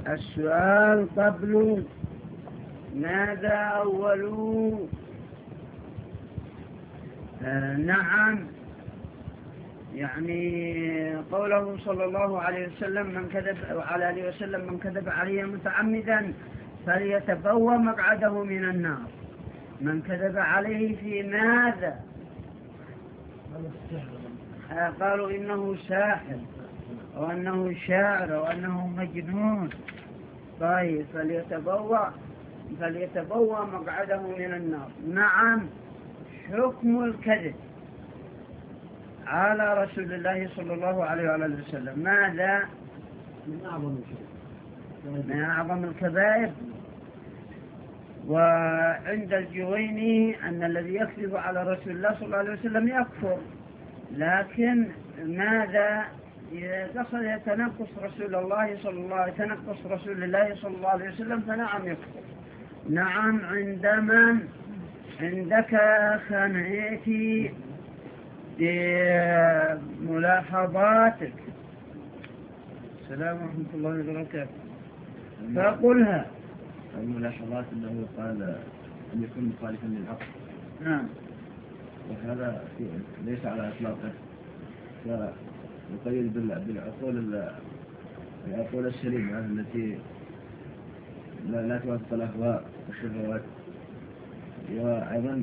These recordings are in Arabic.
السؤال قبل ماذا أول؟ نعم، يعني قوله صلى الله عليه وسلم من كذب علي متعمدا فليتبوأ مقعده من النار. من كذب عليه في ماذا؟ قالوا إنه ساحر وأنه شاعر وأنه مجنون. طيب، فليتبوأ مقعده من النار. نعم، حكم الكذب على رسول الله صلى الله عليه وسلم ماذا؟ من أعظم الكبائر. وعند الجويني أن الذي يكذب على رسول الله صلى الله عليه وسلم يكفر، لكن ماذا إذا قصد يتنقص رسول الله صلى الله عليه وسلم فنعم يكفر. نعم، عندك خنعيتي بملاحظاتك. السلام ورحمة الله وبركاته. فقلها. الملاحظات أنه قال أن يكون مخالفا للعقل. نعم، وهذا ليس على إطلاقه، فيقيد بالعقول السليمة التي لا توافق الأهواء والشهوات. وأيضا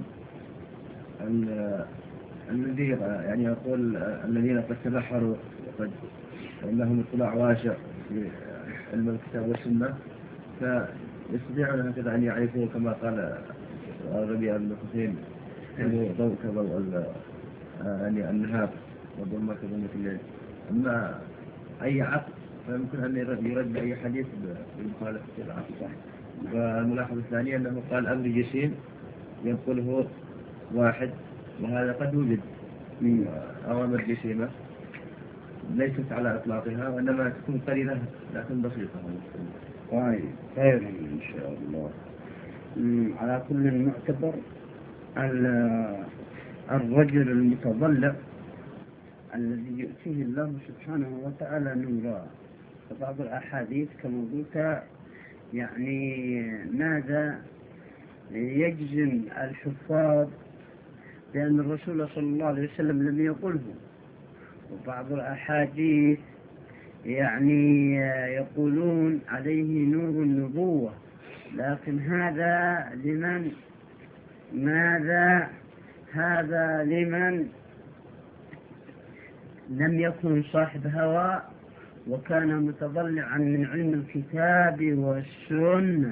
النذير يعني يقول الذين قد تبحروا وقد لهم اطلاع واسع في علم الكتاب والسنة، فيستطيعون هكذا أن يعرفوا كما قال ربيع بن حسين ضوء كضوء يعني النهار وظلمة كظلمة الليل. أما أي عقل فيمكن أن يرد أي حديث بمخالفة العقل. صح. والملاحظة الثانية أنه قال أمر جسيم ينقله واحد، وهذا قد وجد من أوامر جسيمة ليست على إطلاقها، وإنما تكون قليلة لكن بسيطة. طيب، خير إن شاء الله. على كل المعتبر الرجل المتضلع الذي يؤتيه الله سبحانه وتعالى نورا. فبعض الأحاديث كما قلت يعني ماذا يجزم الحفاظ بأن الرسول صلى الله عليه وسلم لم يقله، وبعض الأحاديث يعني يقولون عليه نور النبوة، لكن هذا لمن لم يكن صاحب هوى وكان متضلعا من علم الكتاب والسنة.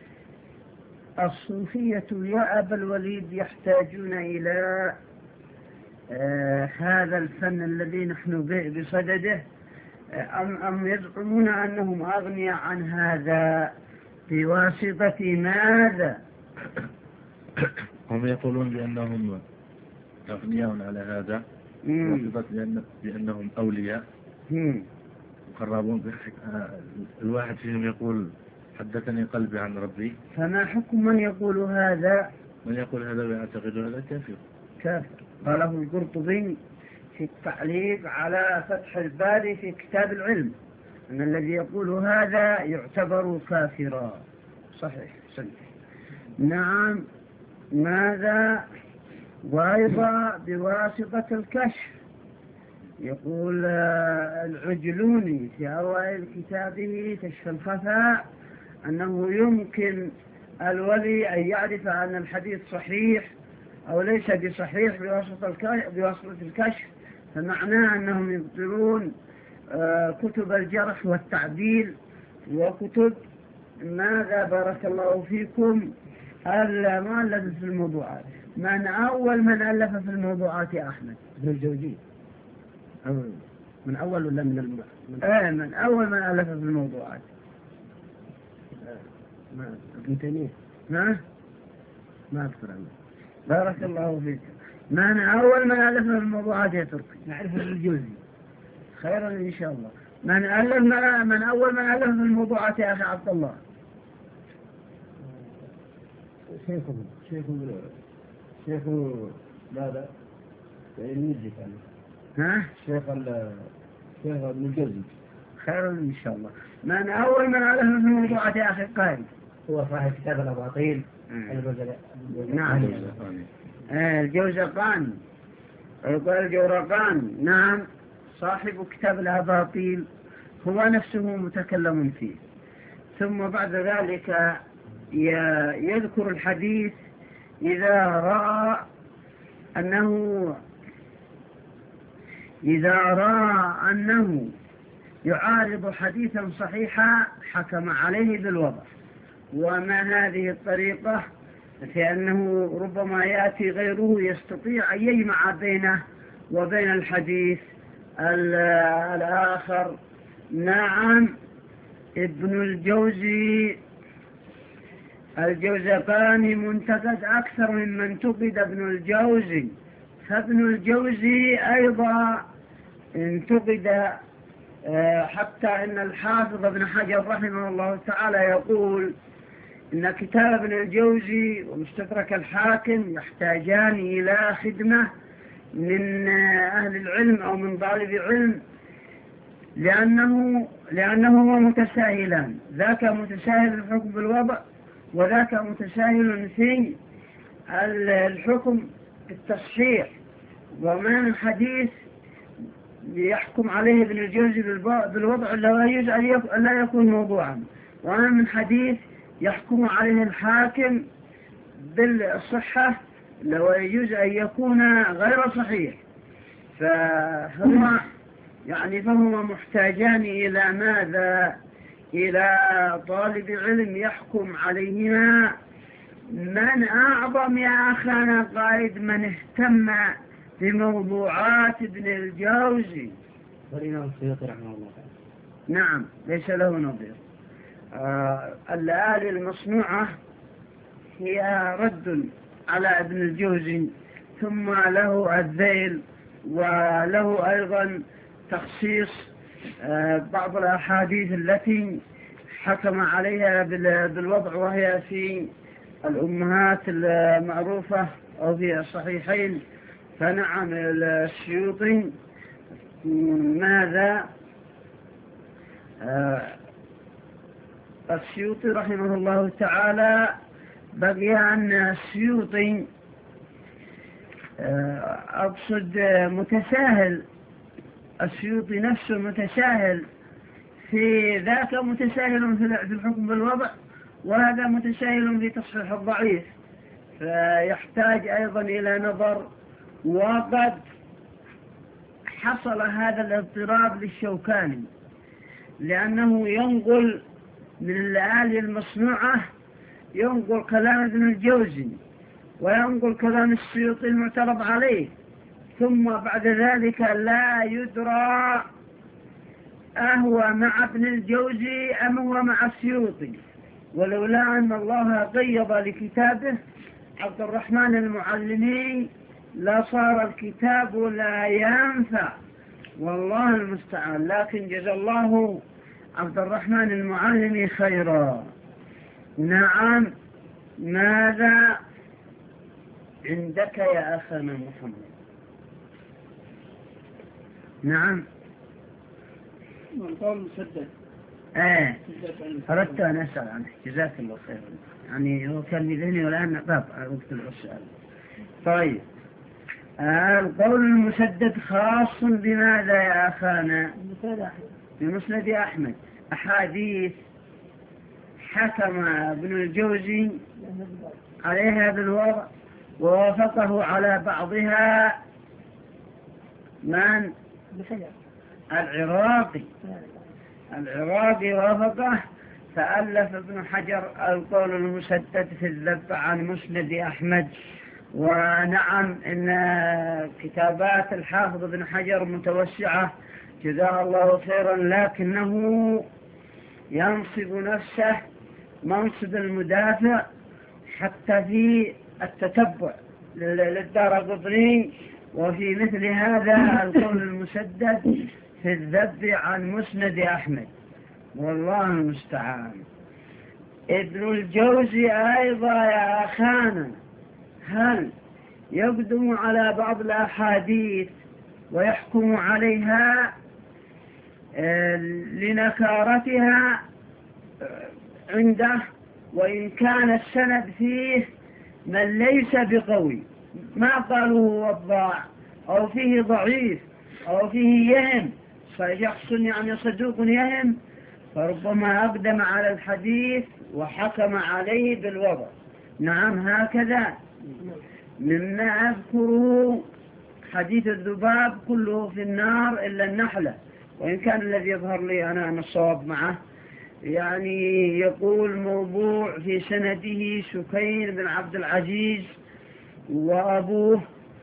الصوفية يا أبا الوليد يحتاجون إلى هذا الفن الذي نحن بصدده، أم يزعمون أنهم أغنياء عن هذا بواسطة ماذا؟ هم يقولون بأنهم أغنياء على هذا بواسطة بأنهم أولياء مقربون. الواحد فيهم يقول حدثني قلبي عن ربي. فما حكم من يقول هذا؟ من يقول هذا ويعتقد هذا كافر. قاله القرطبي في التعليق على فتح الباري في كتاب العلم أن الذي يقول هذا يعتبر كافرا. صحيح. نعم، ماذا؟ وأيضا بواسطة الكشف. يقول العجلوني في أوائل كتابه كشف الخفاء أنه يمكن الولي أن يعرف أن الحديث صحيح أو ليس بصحيح بواسطة الكشف، فمعناه أنهم يبطلون كتب الجرح والتعديل وكتب ماذا بارك الله فيكم المؤلف في الموضوعات. من أول من ألف في الموضوعات يا أحمد؟ ابن الجوزي. من أول ولا من من أول من ألف في الموضوعات؟ ابن تيمية. ما أذكر عنه. بارك الله فيك. من أول من ألف في الموضوعات يا تركي؟ نعرف ابن الجوزي. خيرا إن شاء الله. من أول من ألف في الموضوعات يا أخي عبد الله؟ شيخ ماذا؟ يجي ها؟ شيخ ابن الجوزي. خيرا إن شاء الله. من أول من على الموضوعات يا أخي قائم هو صاحب كتاب الأباطيل. نعم الجوزقاني يقول الجورقاني نعم صاحب كتاب الأباطيل هو نفسه متكلم فيه. ثم بعد ذلك يذكر الحديث إذا رأى أنه يعارض حديثا صحيحا حكم عليه بالوضع. وما هذه الطريقة؟ فإنه ربما يأتي غيره يستطيع أن يجمع بينه وبين الحديث الآخر. نعم ابن الجوزقاني منتقد أكثر ممن انتقد ابن الجوزي. فابن الجوزي أيضا انتقد حتى إن الحافظ ابن حجر رحمه الله تعالى يقول إن كتاب ابن الجوزي ومستدرك الحاكم يحتاجان إلى خدمة من أهل العلم أو من طالب علم، لأنه متساهلان، ذاك متساهل الحكم بالوضع وذاك متساهل في الحكم بالتصحيح. وما من حديث يحكم عليه ابن الجوزي بالوضع لا يكون موضوعا، وما من حديث يحكم عليه الحاكم بالصحة لو يجوز أن يكون غير صحيح. فهما محتاجان إلى ماذا؟ إلى طالب علم يحكم عليهما. من أعظم يا أخانا قائد من اهتم بموضوعات ابن الجوزي؟ والإمام السيوطي رحمه الله تعالى. نعم ليس له نظير. اللآلئ المصنوعة هي رد على ابن الجوزي، ثم له الذيل، وله أيضا تخصيص بعض الأحاديث التي حكم عليها بالوضع وهي في الأمهات المعروفة أو في الصحيحين. فنعم السيوطي ماذا؟ السيوطي رحمه الله تعالى بقي أن السيوطي أقصد متساهل، السيوطي نفسه متساهل في ذاك، متساهل في الحكم بالوضع، وهذا متساهل في تصحيح الضعيف، فيحتاج أيضا إلى نظر. وقد حصل هذا الاضطراب للشوكاني لأنه ينقل من اللآلئ المصنوعة، ينقل كلام ابن الجوزي وينقل كلام السيوطي المعترض عليه، ثم بعد ذلك لا يدرى أهو مع ابن الجوزي أم هو مع السيوطي. ولولا أن الله قيض لكتابه عبد الرحمن المعلمي لصار الكتاب لا ينفع، والله المستعان. لكن جزا الله عبد الرحمن المعلمي خيرا. نعم ماذا عندك يا أخانا محمد؟ نعم قول مسدد. أردت أن أسأل عنه، جزاك الله خيرا. يعني هو كان بذهني والآن باب وقت السؤال. طيب القول المسدد خاص بماذا يا أخانا؟ بمسند أحمد. أحاديث حكم ابن الجوزي عليها بالوضع ووافقه على بعضها من؟ العراقي وافقه، فألف ابن حجر القول المسدد في الذب عن مسند أحمد. ونعم إن كتابات الحافظ ابن حجر متوسعة جزاه الله خيرا، لكنه ينصب نفسه منصب المدافع حتى في التتبع للدارقطني، وفي مثل هذا القول المسدد في الذب عن مسند أحمد، والله المستعان. ابن الجوزي أيضا يا أخانا هل يقدم على بعض الأحاديث ويحكم عليها لنكارتها عنده، وإن كان السند فيه من ليس بقوي، ما قالوا هو وضاع أو فيه ضعيف أو فيه يهم، فيحسن يعني صدوق يهم، فربما أقدم على الحديث وحكم عليه بالوضع. نعم هكذا. مما أذكره حديث الذباب كله في النار إلا النحلة، وإن كان الذي يظهر لي أنا أن الصواب معه، يعني يقول موضوع في سنده سكين بن عبد العزيز وأبوه،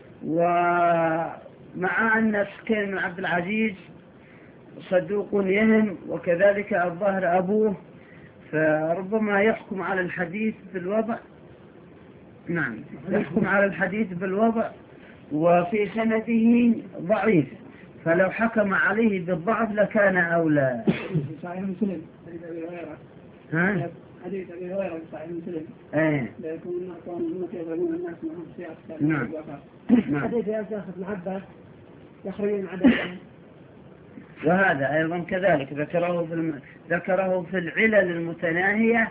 ومع أن سكين بن عبد العزيز صدوق يهم وكذلك الظاهر أبوه، فربما يحكم على الحديث بالوضع. نعم يحكم على الحديث بالوضع، وفي سنده ضعيف، فلو حكم عليه بالضعف لكان أولى. صحيح مسلم حديث أبي هريرة. ها؟ حديث أبي هريرة صحيح مسلم. ايه. لا يكون الناس يظلمون الناس معهم سياسة. نعم. حديث يا شيخ ابن عباس يخرجون عدد. وهذا أيضا كذلك ذكره في العلل المتناهية،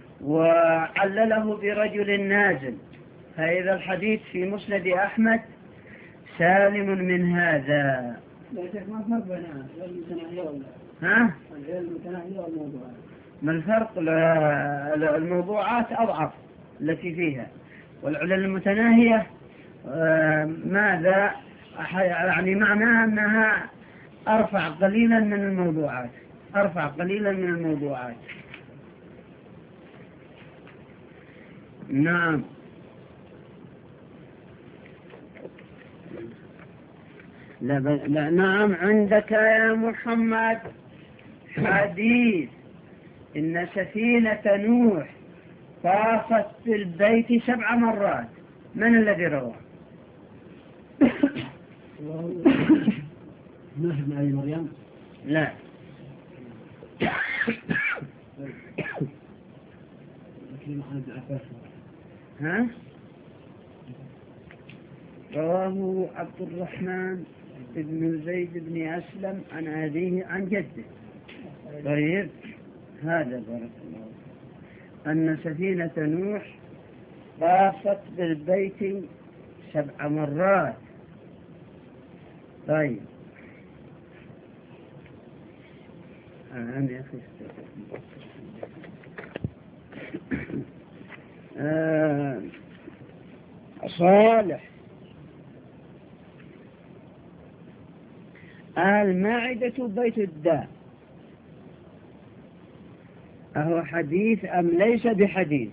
وعلله برجل نازل، فإذا الحديث في مسند أحمد سالم من هذا. لا شيخ ما فرق بين العلل المتناهية ولا؟ ها؟ العلل المتناهية والموضوعات. ما الفرق؟ الموضوعات أضعف التي فيها، والعلل المتناهية ماذا؟ يعني معناها أنها أرفع قليلا من الموضوعات، أرفع قليلا من الموضوعات. نعم. لا نعم. عندك يا محمد حديث إن سفينة نوح طافت في البيت 7 مرات، من الذي رواه؟ نوح بن أبي مريم. لا. ها؟ رواه عبد الرحمن بن زيد بن أسلم عن أبيه عن جده. طيب هذا بارك الله، أن سفينة نوح طافت بالبيت 7 مرات. طيب أنا يا أخي صالح المعدة بيت الداء، أهو حديث أم ليس بحديث؟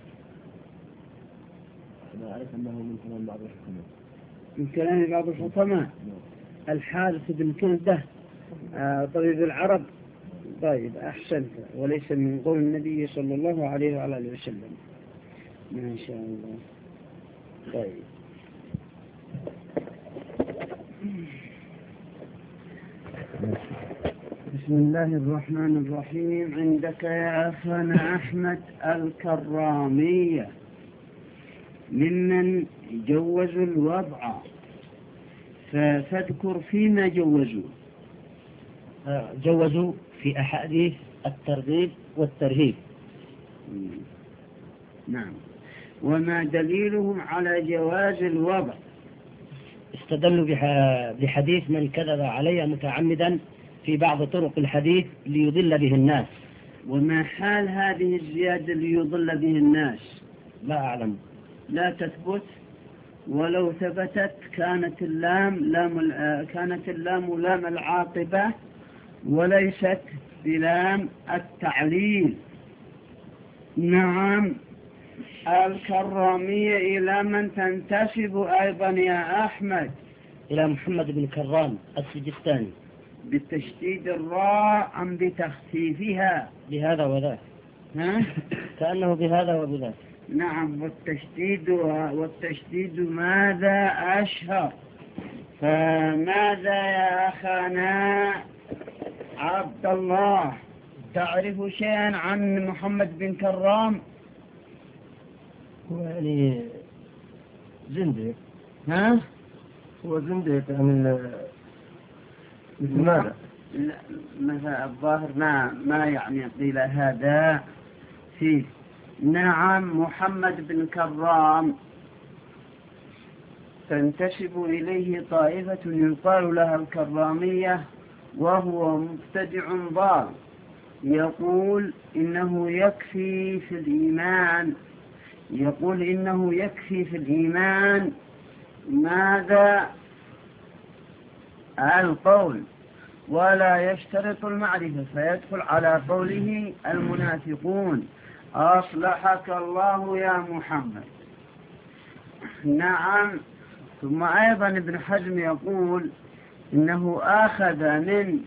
أنا أعرف أنه من كلام بعض الحكماء. من كلام بعض الحكماء. الحارث بن كلدة طبيب العرب. طيب أحسنت، وليس من قول النبي صلى الله عليه وعلى آله وسلم. ما شاء الله. طيب بسم الله الرحمن الرحيم. عندك يا أخانا أحمد الكرامية ممن جوزوا الوضع، فاذكر فيما جوزوا. جوزوا في أحاديث الترغيب والترهيب. نعم. وما دليلهم على جواز الوضع؟ استدلوا بحديث من كذب علي متعمدا في بعض طرق الحديث ليضل به الناس. وما حال هذه الزيادة ليضل به الناس؟ لا أعلم. لا تثبت، ولو ثبتت كانت اللام لام العاقبة وليست بلام التعليل. نعم. الكرامية إلى من تنتسب أيضا يا أحمد؟ إلى محمد بن كرام السجستاني. بالتشديد الراء أم بتخفيفها؟ بهذا وذاك. ها؟ كأنه بهذا وبذاك. نعم. والتشديد ماذا أشهر؟ فماذا يا أخانا عبد الله تعرف شيئا عن محمد بن كرام؟ هو يعني زنديق. ها؟ هو زنديق يعني مثل ماذا؟ مثلا الظاهر ما يعني قيل هذا فيه. نعم، محمد بن كرام تنتسب إليه طائفة يقال لها الكرامية، وهو مبتدع ضال، يقول إنه يكفي في الإيمان ماذا؟ القول، ولا يشترط المعرفة، فيدخل على قوله المنافقون. أصلحك الله يا محمد. نعم. ثم أيضا ابن حزم يقول إنه أخذ من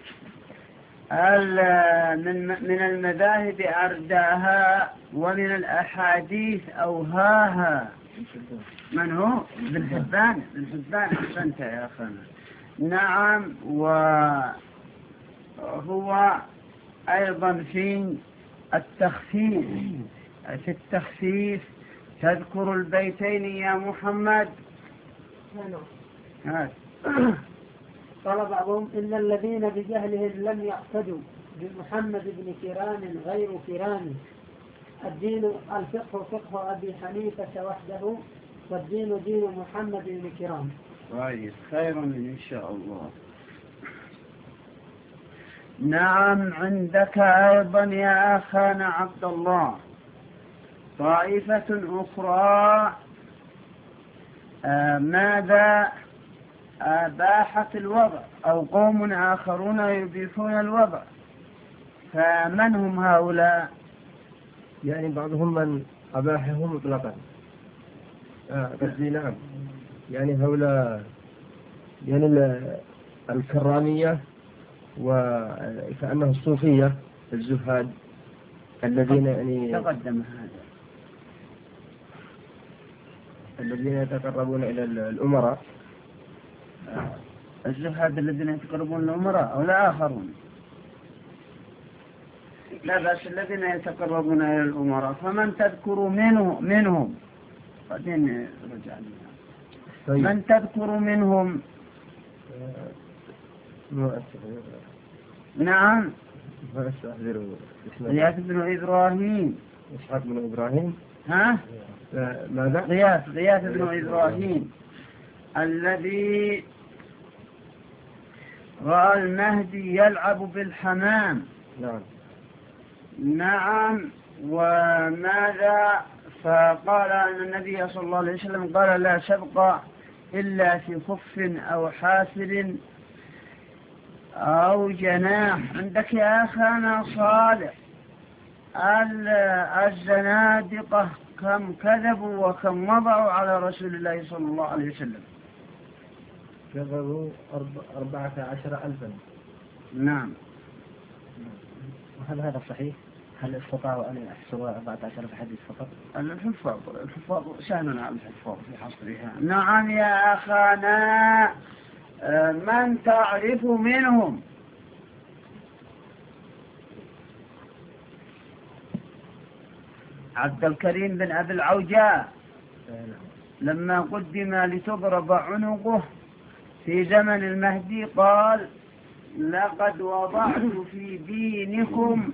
المذاهب أرداها، ومن الأحاديث أوهاها. من هو؟ ابن حبان. أحسنت يا أخانا. نعم. وهو أيضا في التخفيف تذكر البيتين يا محمد. قال بعضهم إن الذين بجهلهم لم يقتدوا بمحمد بن كرام غير كرام. الفقه فقه أبي حنيفة وحده، والدين دين محمد بن كرام. خير إن شاء الله. نعم. عندك أيضا يا أخانا عبد الله طائفة أخرى ماذا؟ أباحت الوضع، أو قوم آخرون يبيحون الوضع. فمن هم هؤلاء؟ يعني بعضهم من أباحه مطلقا. نعم. يعني هؤلاء يعني الكرامية، وكأنه الصوفية الزهاد الذين يعني تقدم هذا، الذين يتقربون إلى الأمراء. الزهاد الذين يتقربون الأمراء أو لا آخرون؟ لا بأس، الذين يتقربون إلى الأمراء. فمن تذكر منهم بعدين رجع لنا. من تذكر منهم؟ نعم. غياث بن إبراهيم. إسحاق بن إبراهيم. ها؟ ماذا؟ غياث بن إبراهيم الذي رأى المهدي يلعب بالحمام. نعم. وماذا؟ فقال أن النبي صلى الله عليه وسلم قال لا سبق إلا في خف أو حافر أو جناح. عندك يا أخانا صالح الزنادقة كم كذبوا وكم وضعوا على رسول الله صلى الله عليه وسلم؟ كذبوا 14,000. نعم. وهل هذا صحيح؟ هل استطاعوا أن يحصروا 14,000 حديث فقط؟ الحفاظ سهل على الحفاظ في حصرها. نعم يا أخانا. من تعرف منهم؟ عبد الكريم بن أبي العوجاء لما قدم لتضرب عنقه في زمن المهدي قال لقد وضعت في دينكم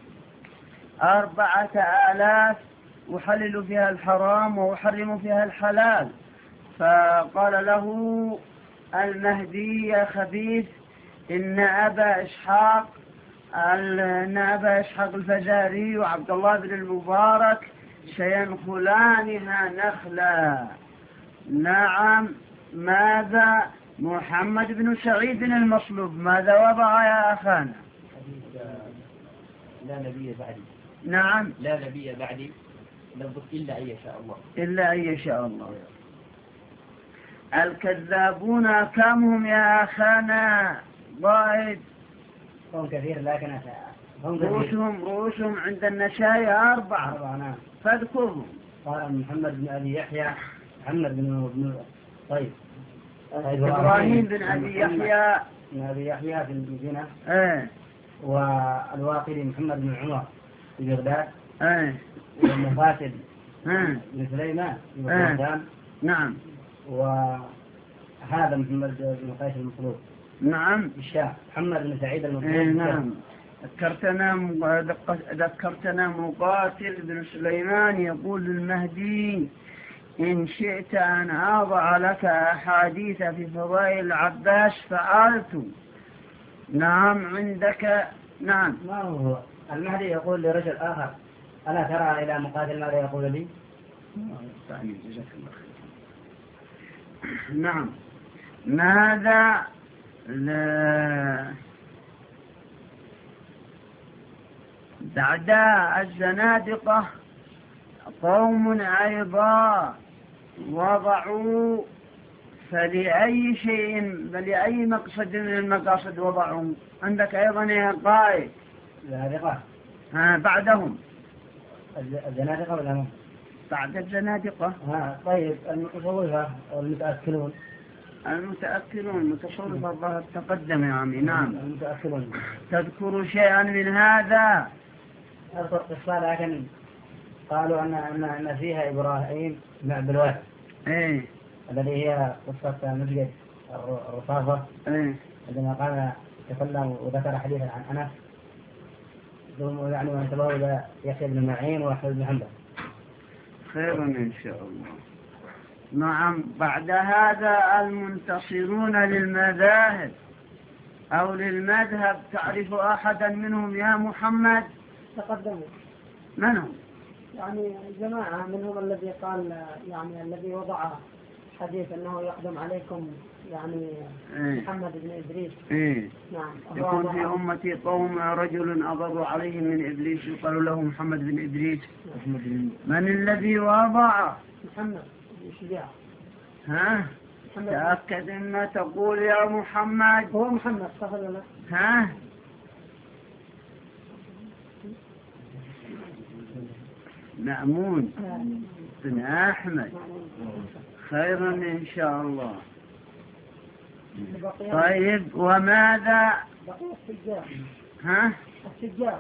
4,000 أحلل فيها الحرام وأحرم فيها الحلال. فقال له المهدي يا خبيث إن أبا إسحاق الفزاري وعبد الله بن المبارك سينخلانها نخلا. نعم. ماذا؟ محمد بن سعيد المصلوب ماذا وضع يا أخانا؟ لا نبي بعدي. نعم. لا نبي بعدي لفظ إلا أن يشاء الله. إلا أن يشاء الله. الكذابون كم هم يا أخانا؟ ضائد. هم كثير لكن رؤوسهم عند النسائي 4. نعم. فاذكرهم. قال محمد بن أبي يحيى، محمد بن طيب إبراهيم بن أبي يحيى في المدينة. والواقدي محمد بن عمر في بغداد. والمفاسد بن سليمان في بغداد. نعم. وهذا محمد بن قيس المصلوب نعم الشاه محمد بن سعيد المقبول. نعم. ذكرتنا مقاتل بن سليمان يقول للمهدي: إن شئت أن أضع لك أحاديث في فضائل العباس فعلت. نعم عندك. نعم. ما هو المهدي يقول لرجل آخر: ألا ترى إلى مقاتل ماذا يقول لي؟ نعم. ماذا بعد الزنادقة قوم أيضا وضعوا، فلأي شيء فلأي مقصد من المقاصد وضعوا؟ عندك أيضا يا قائد الزنادقة بعدهم. الزنادقة ولا هم؟ بعد الزنادقة. طيب المتصوفة والمتأكلون. المتأكلون المتصوفة الظاهر تقدم يا عمي. نعم. المتأكلون. تذكر شيئا من هذا؟ أذكر قصة، لكن قالوا أن فيها إبراهيم بن عبد الوهاب الذي هي قصة مسجد الرصافة عندما قام تكلم وذكر حديثا عن أنس، ثم يعني وانتبهوا إلى يحيى بن معين وأحمد بن حنبل. خير إن شاء الله. نعم. بعد هذا المنتصرون للمذاهب أو للمذهب، تعرف أحدا منهم يا محمد؟ تقدموا. من هم؟ يعني جماعة منهم الذي قال، يعني الذي وضع حديث أنه يقدم عليكم يعني محمد بن إدريس. نعم. يكون في أمتي قوم رجل أضر عليهم من إبليس يقال له محمد بن إدريس. من الذي وضع؟ محمد بن شجاع. تأكد ما تقول يا محمد. هو محمد صح ولا لا؟ مأمون بن أحمد. خيرا إن شاء الله. طيب وماذا؟ السجار. السجار.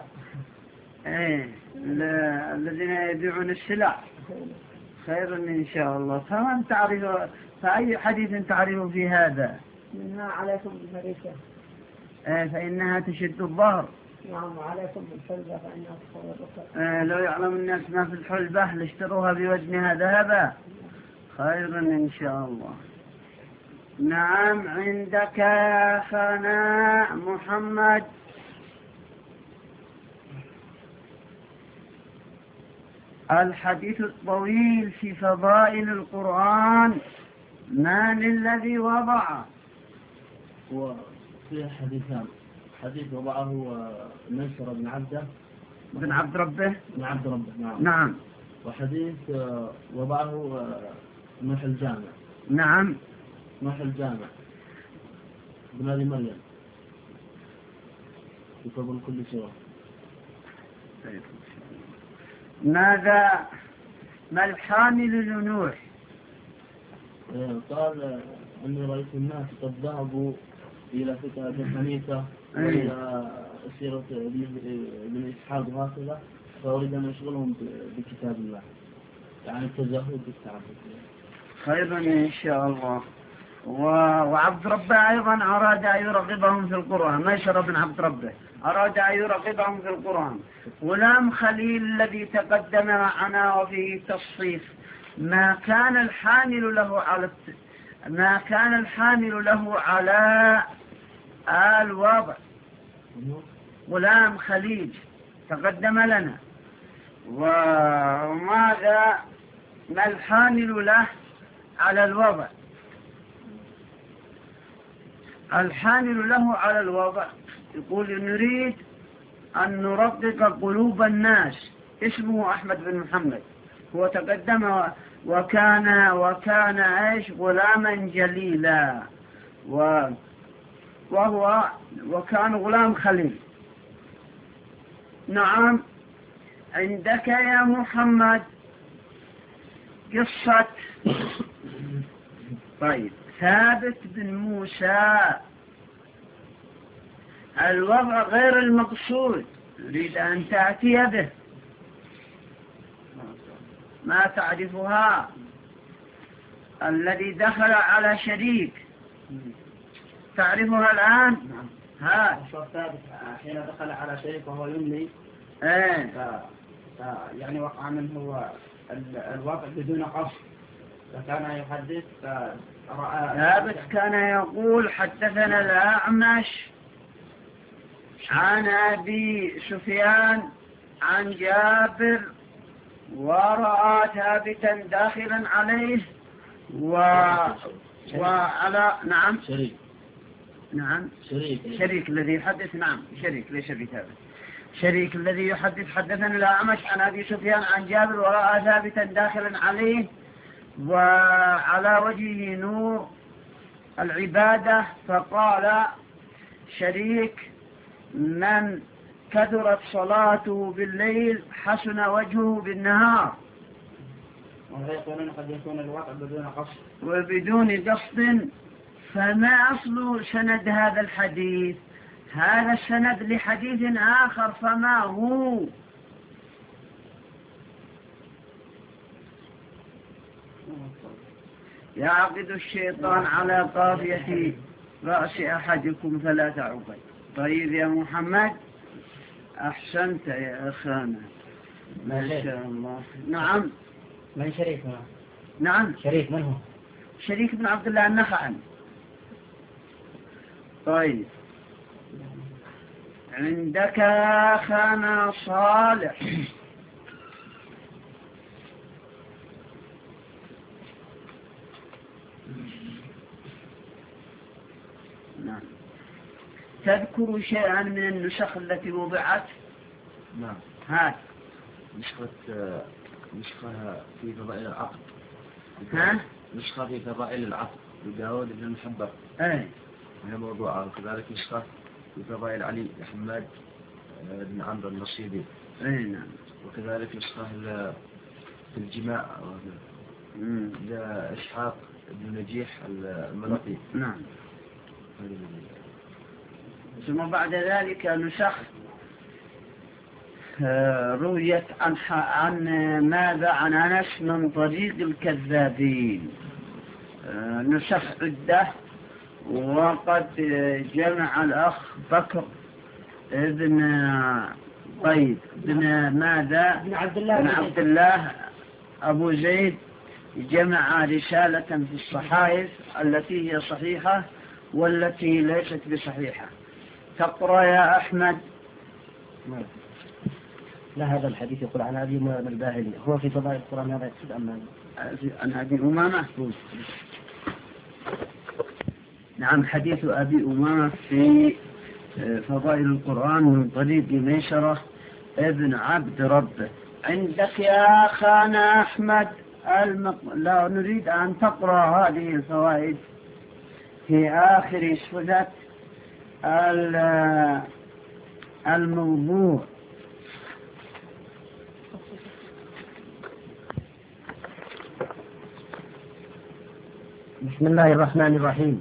الذين يبيعون السلع. خيرا إن شاء الله. فمن تعرف، فأي حديث تعرف في هذا؟ منها عليكم بالمريكة. فإنها تشد الظهر. نعم. وعليكم بالحلبة فإنها تقوي الركب. لو يعلم الناس ما في الحلبة لاشتروها بوزنها ذهبا. خيرا إن شاء الله. نعم. عندك يا أخانا محمد الحديث الطويل في فضائل القرآن، من الذي وضعه؟ وفيه حديثان. حديث وضعه نيسر بن عبده بن عبد ربه. بن عبد ربه. نعم. وحديث وضعه نوح الجامع. نعم. نوح الجامع بن أبي مريم يقبل كل سورة. ماذا؟ ما الحامل لنوح؟ قال أني رأيت الناس قد ذهبوا إلى فكرة حنيفة وإلى سيرة ابن إسحاق وهكذا، فأريد أن أشغلهم بكتاب الله، يعني التزهد بالتعبد. خيرا إن شاء الله. وعبد ربه أيضا أراد أن يرغبهم في القرآن. ميسر بن عبد ربه أراد أن يرغبهم في القرآن. غلام خليل الذي تقدم معنا وفيه تصفيف، ما كان الحامل له على الوضع. غلام خليل تقدم لنا. وماذا ما الحامل له على الوضع؟ الحامل له على الوضع يقول: نريد أن نرقق قلوب الناس. اسمه أحمد بن محمد. هو تقدم وكان عيش غلاما جليلا، وكان غلام خليل. نعم. عندك يا محمد قصة طيب ثابت بن موسى. الوضع غير المقصود، نريد أن تأتي به. ما تعرفها؟ الذي دخل على شريك تعرفها الآن؟ نعم. ها الثابت حين دخل على شريك وهو يملي يعني وقع منه الوقع بدون قصد، فكان يحدث فرأى ثابت كان يقول حدثنا الأعمش عن أبي سفيان عن جابر ورأى ثابتا داخلا عليه وعلى نعم شريك الذي يحدث شريك ليس بثابت. شريك الذي يحدث حدثنا الأعمش عن أبي سفيان عن جابر ورأى ثابتا داخلا عليه وعلى وجهه نور العبادة، فقال شريك من كثرت صلاته بالليل حسن وجهه بالنهار. ويقولون قد يكون الوقع بدون قصد وبدون قصد. فما أصل سند هذا الحديث؟ هذا السند لحديث آخر، فما هو؟ يعقد الشيطان على قافية رأس أحدكم 3 عقد. طيب يا محمد، أحسنت يا أخانا، ما شاء الله. نعم. من شريك؟ نعم. شريك من هو؟ شريك بن عبد الله النخعي. طيب، عندك أخانا صالح. نعم. تذكر شيئا من النسخ التي وضعت؟ نعم. هات. نسخة في فضائل العقد. ها؟ نسخة في فضائل العقد لداود بن المحبر. هي موضوعها. وكذلك نسخة في فضائل علي حماد بن عمرو النصيبي. نعم. وكذلك نسخة في الجماع لإسحاق بن نجيح الملقي. نعم. ثم بعد ذلك نسخ رويت عن ماذا؟ عن أنس من طريق الكذابين. نسخ عدة، وقد جمع الأخ بكر ابن ماذا؟ بن عبد الله أبو زيد، جمع رسالة في الصحائف التي هي صحيحة والتي ليست بصحيحة. تقرأ يا أحمد. لا، هذا الحديث يقول عن أبي أمامة الباهلي، هو في فضائل القرآن هذا يقصد عن أبي أمامة. نعم، حديث أبي أمامة في فضائل القرآن من طريق ميسرة ابن عبد ربه. عندك يا أخانا أحمد لا نريد أن تقرأ هذه الفوائد في آخر صفة الموضوع. بسم الله الرحمن الرحيم.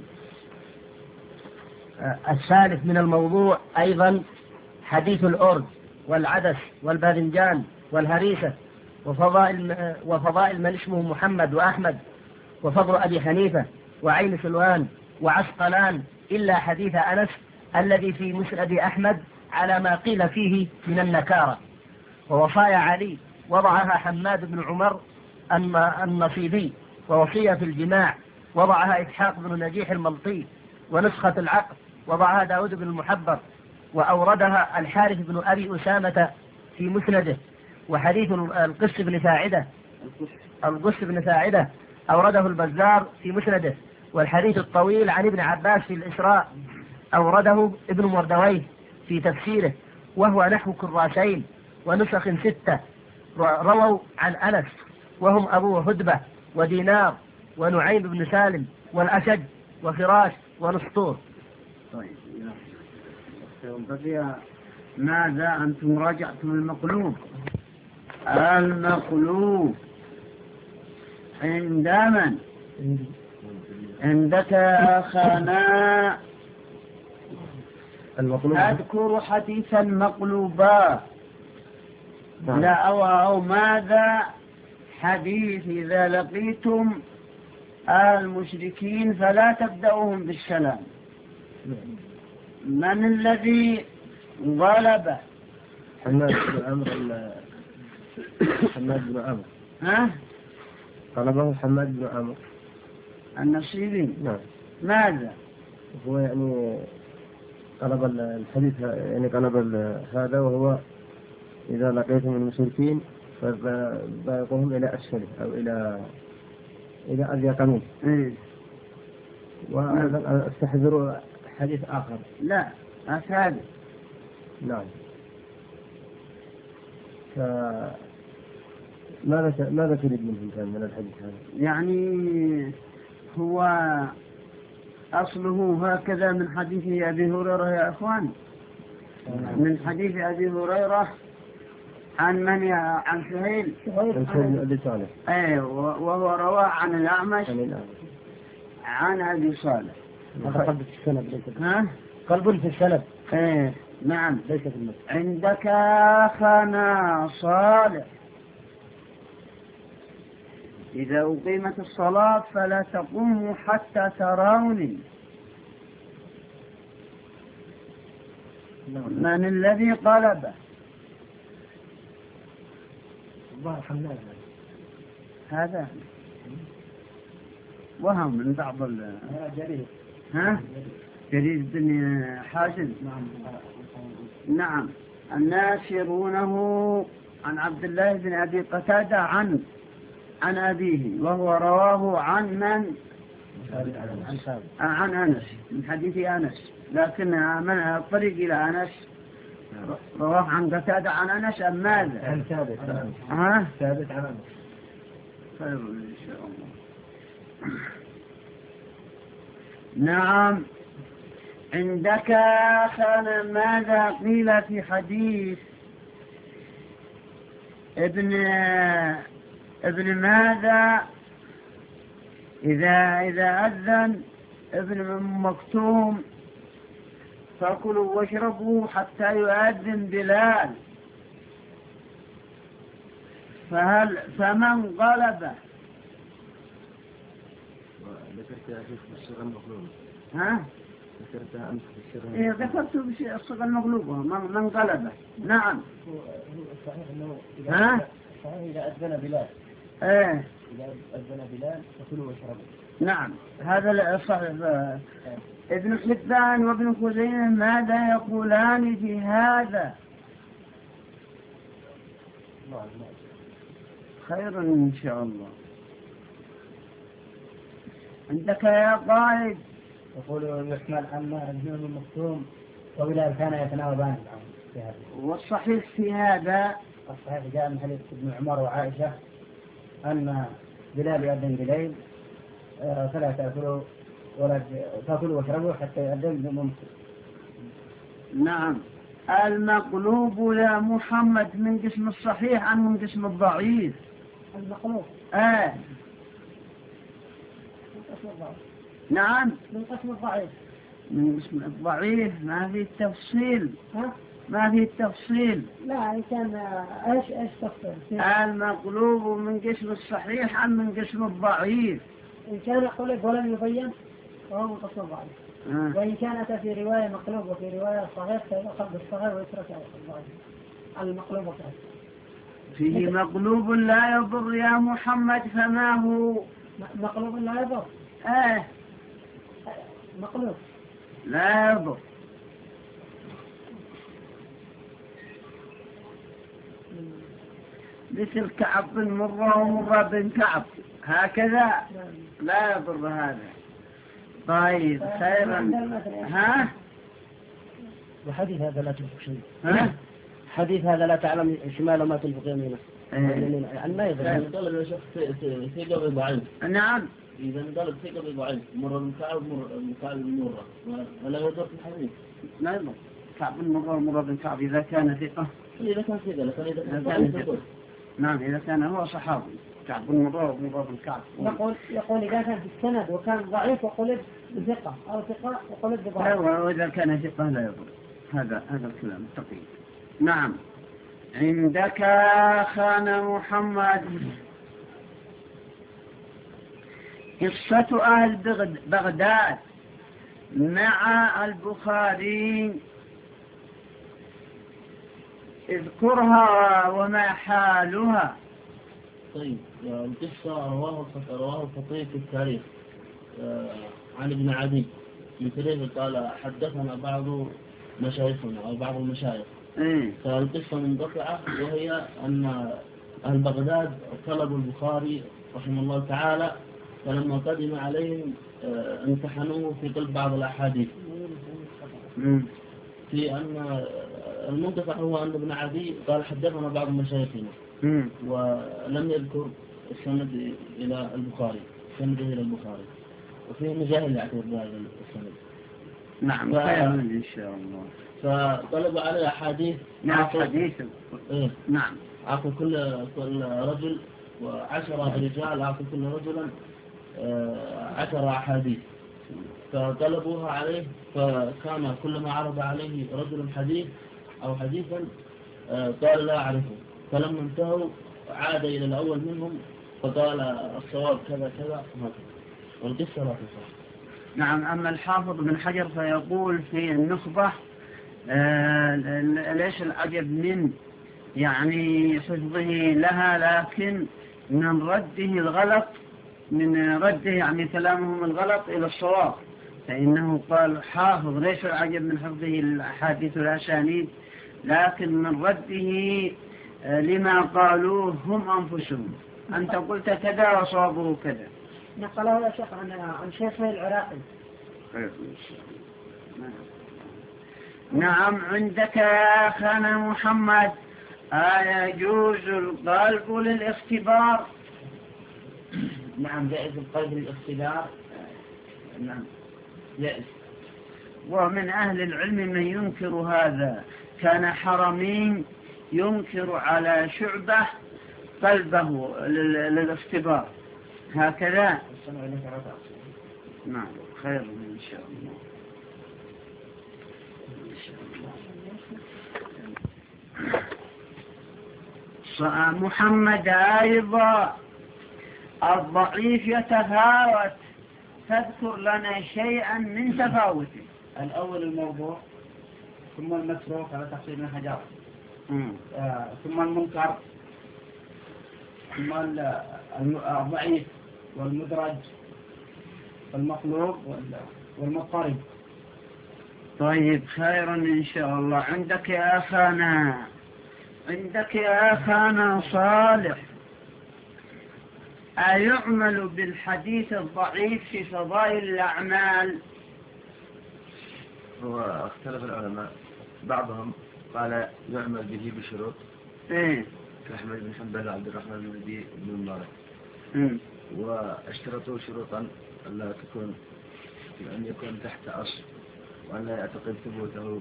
الثالث من الموضوع أيضا حديث الأرز والعدس والباذنجان والهريسة وفضائل من اسمه محمد وأحمد وفضل أبي حنيفة وعين سلوان وعسقلان، إلا حديث أنس الذي في مسند أحمد على ما قيل فيه من النكارة. ووصايا علي وضعها حماد بن عمر النصيبي، ووصية في الجماع وضعها إسحاق بن نجيح الملطي، ونسخة العقد وضعها داود بن المحبر، وأوردها الحارث بن أبي أسامة في مسنده. وحديث القس بن ساعدة أورده البزار في مسنده. والحديث الطويل عن ابن عباس في الإسراء أورده ابن مردويه في تفسيره، وهو نحو كراسين ونسخ 6 رووا عن أنس، وهم أبو هدبة ودينار ونعيم بن سالم والأشج وفراش ونسطور. طيب، بقي ماذا؟ أنتم راجعتم المقلوب عند من؟ عندك أخانا أذكر حديث المقلوبات. لا أو ماذا؟ حديث إذا لقيتم المشركين فلا تبدأوهم بالسلام. من الذي غلب؟ حماد بن عمرو. حماد بن عمرو. ها؟ طلبه حماد بن عمرو النصيبي. نعم. ماذا؟ هو يعني طلب الحديث، يعني طلب هذا، وهو إذا لقيتم المشركين فبايقوهم إلى أسفله أو إلى أضيق منه. واستحضروا حديث آخر. لا هذا. نعم. ماذا تريد منهم كان من الحديث هذا؟ يعني هو أصله هكذا من حديث أبي هريرة يا أخوان. من حديث أبي هريرة عن من؟ عن سهيل بن أبي صالح. وهو رواه عن الأعمش عن أبي صالح. قلب في السند. ها؟ قلب في السند. نعم. ليس في المسند. عندك أخنا صالح إذا أقيمت الصلاة فلا تقوموا حتى تروني. من الذي قلبه؟ الله حماد هذا وهم من بعض جرير. ها؟ جرير بن حازم. نعم. الناس يرونه عن عبد الله بن أبي قتادة عن أبيه، وهو رواه عن من؟ عن أنس، من حديث أنس، لكن من الطريق إلى أنس رواه عن قتادة عن أنس أم ماذا؟ عن ثابت. ثابت عن أنس. خير إن شاء الله. نعم. عندك أخانا ماذا قيل في حديث ابن ماذا إذا أذن ابن مكتوم فكلوا واشربوا حتى يؤذن بلال، فمن غلبه؟ ذكرت في الصيغة المغلوبة. ها؟ ذكرتها أمس في الصيغة. ذكرت بالصيغة المغلوبة. من غلبه؟ نعم. هو صحيح أنه إذا أذن بلال. إذا أذن بلال فكلوا واشربوا. نعم هذا صحيح. ابن حبان وابن خزيمة ماذا يقولان في هذا؟ خير إن شاء الله. عندك يا قائد؟ يقول يحمل أن ابن مكتوم وبلال كان يتناوبان في هذا. والصحيح في هذا؟ الصحيح جاء من حديث ابن عمر وعائشة أن بلال يؤذن بليل فلا تأكلوا ولا تأكلوا واشربوا حتى يؤذن ابن مكتوم. نعم. المقلوب يا محمد من قسم الصحيح أم من قسم الضعيف؟ المقلوب. نعم. من قسم الضعيف. من قسم الضعيف ما في التفصيل. ما في التفصيل. لا إن كان إيش تفصيل؟ المقلوب من قسم الصحيح أم من قسم الضعيف؟ إن كان قلب ولم يبين فهو من قسم الضعيف. وإن كانت في رواية مقلوب وفي رواية صحيح فيأخذ بالصغير ويترك الضعيف. المقلوب وكذا. فيه مقلوب لا يضر يا محمد، فما هو؟ مقلوب لا يضر. مقلوب لا يضر. مثل كعب بن مرة ومرة بن كعب هكذا لا يضر هذا. طيب خيرا. ها؟ وحديث هذا لا تنفق شيء. حديث هذا لا تعلم شمال ما تنفق يمينه. يعني ما يضر. يعني قال يا شيخ ثقة ضعيف. نعم. إذا قال ثقة ضعيف مرة من كعب مرة ولا يضر في الحديث. لا يضر. كعب بن مرة ومرة بن كعب إذا كان ثقة. إذا كان ثقة لكن إذا كان ثقة. نعم إذا كان هو صحابي كعب بن مرة ومرة بن كعب. يقول إذا كان في السند وكان ضعيف وقلب بثقة أو ثقة وقلب بضعيف. وإذا كان ثقة لا يضر. هذا الكلام التقي. نعم. عندك خان محمد قصة أهل بغداد مع البخاري اذكرها وما حالها. طيب القصة رواه الخطيب في التاريخ عن ابن عدي من طريق قال حدثنا بعض مشايخنا أو بعض المشايخ. فالقصة منقطعة، وهي أن أهل بغداد طلبوا البخاري رحمه الله تعالى، فلما قدم عليهم امتحنوه في قلب بعض الأحاديث. في أن المنقطع هو أن ابن عدي قال حدثنا بعض مشايخنا، ولم يذكر السند إلى البخاري، سنده إلى البخاري، وفيه مجاهل يعتبر بهذا السند. نعم خير إن شاء الله. فطلبوا عليه أحاديث. نعم حديث. نعم. أعطوا كل رجل 10 رجال، أعطوا كل رجلا 10 أحاديث، فطلبوها عليه، فكان كلما عرض عليه رجل حديث أو حديثا قال لا أعرفه، فلما انتهوا عاد إلى الأول منهم فقال الصواب كذا كذا هكذا، والقصة لا تصح. نعم. أما الحافظ بن حجر فيقول في النخبة ليش العجب من يعني حفظه لها، لكن من رده الغلط، من رده يعني كلامهم الغلط إلى الصواب، فإنه قال حافظ ليش العجب من حفظه الأحاديث الأسانيد، لكن من رده لما قالوه هم أنفسهم. أنت قلت كذا وصوابه كذا. نقله يا شيخ عن شيخه العراقي. نعم. عندك يا أخانا محمد يجوز القلب للاختبار؟ نعم جائز القلب للاختبار. نعم جائز. ومن أهل العلم من ينكر هذا، كان حرمين ينكر على شعبة قلبه للاختبار هكذا. نعم خير إن شاء الله. محمد أيضا الضعيف يتفاوت، تذكر لنا شيئا من تفاوته. الأول الموضوع، ثم المتروك على تحصيل الحجار، ثم المنكر، ثم الضعيف والمدرج والمقلوب والمضطرب. طيب خيرا إن شاء الله. عندك يا أخانا صالح، أيعمل بالحديث الضعيف في فضائل الأعمال؟ هو اختلف العلماء، بعضهم قال يعمل به بشروط كأحمد بن حنبل وعبد الرحمن بن مهدي بن مبارك، واشترطوا شروطا ألا تكون، أن يكون تحت أصل، وأن لا يعتقد ثبوته،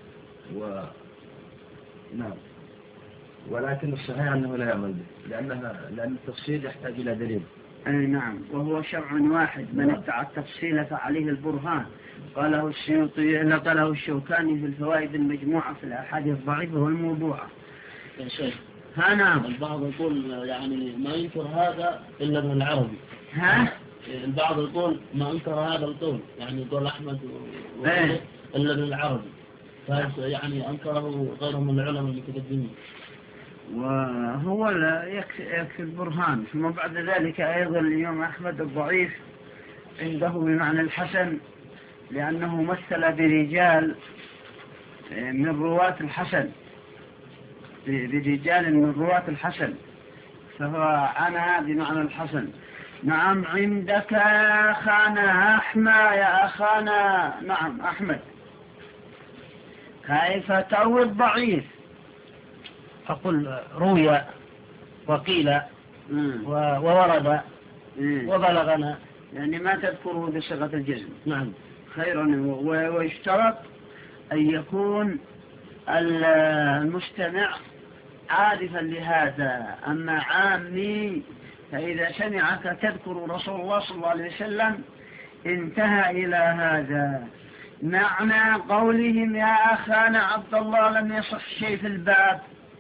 نعم. ولكن الصحيح أنه لا يعمل به، لأن التفصيل يحتاج إلى دليل. نعم. وهو شرع واحد، من ادعى التفصيل فعليه البرهان. قاله السيوطي، نقله الشوكاني في الفوائد المجموعة في الأحاديث الضعيفة والموضوعة. يا شيخ نعم. البعض يقول يعني ما ينكر هذا إلا ابن العربي. البعض يقول ما أنكر هذا القول، يعني يقول أحمد إلا ابن العربي، يعني أنكره غيره من العلماء المتقدمين. وهو لا يكفي البرهان. ثم بعد ذلك أيضا اليوم أحمد الضعيف عنده بمعنى الحسن، لأنه مثل برجال من رواة الحسن، برجال من رواة الحسن، فهو عنها بمعنى الحسن. نعم. عندك يا أخانا نعم أحمد، كيف تروي الضعيف؟ أقول روي وقيل وورد وبلغنا، يعني ما تذكره بصيغة الجزم. نعم خيرا. ويشترط أن يكون المستمع عارفا لهذا. أما عامي فإذا سمعك تذكر رسول الله صلى الله عليه وسلم انتهى إلى هذا. معنى قولهم يا أخانا عبد الله لم يصح شيء في الباب.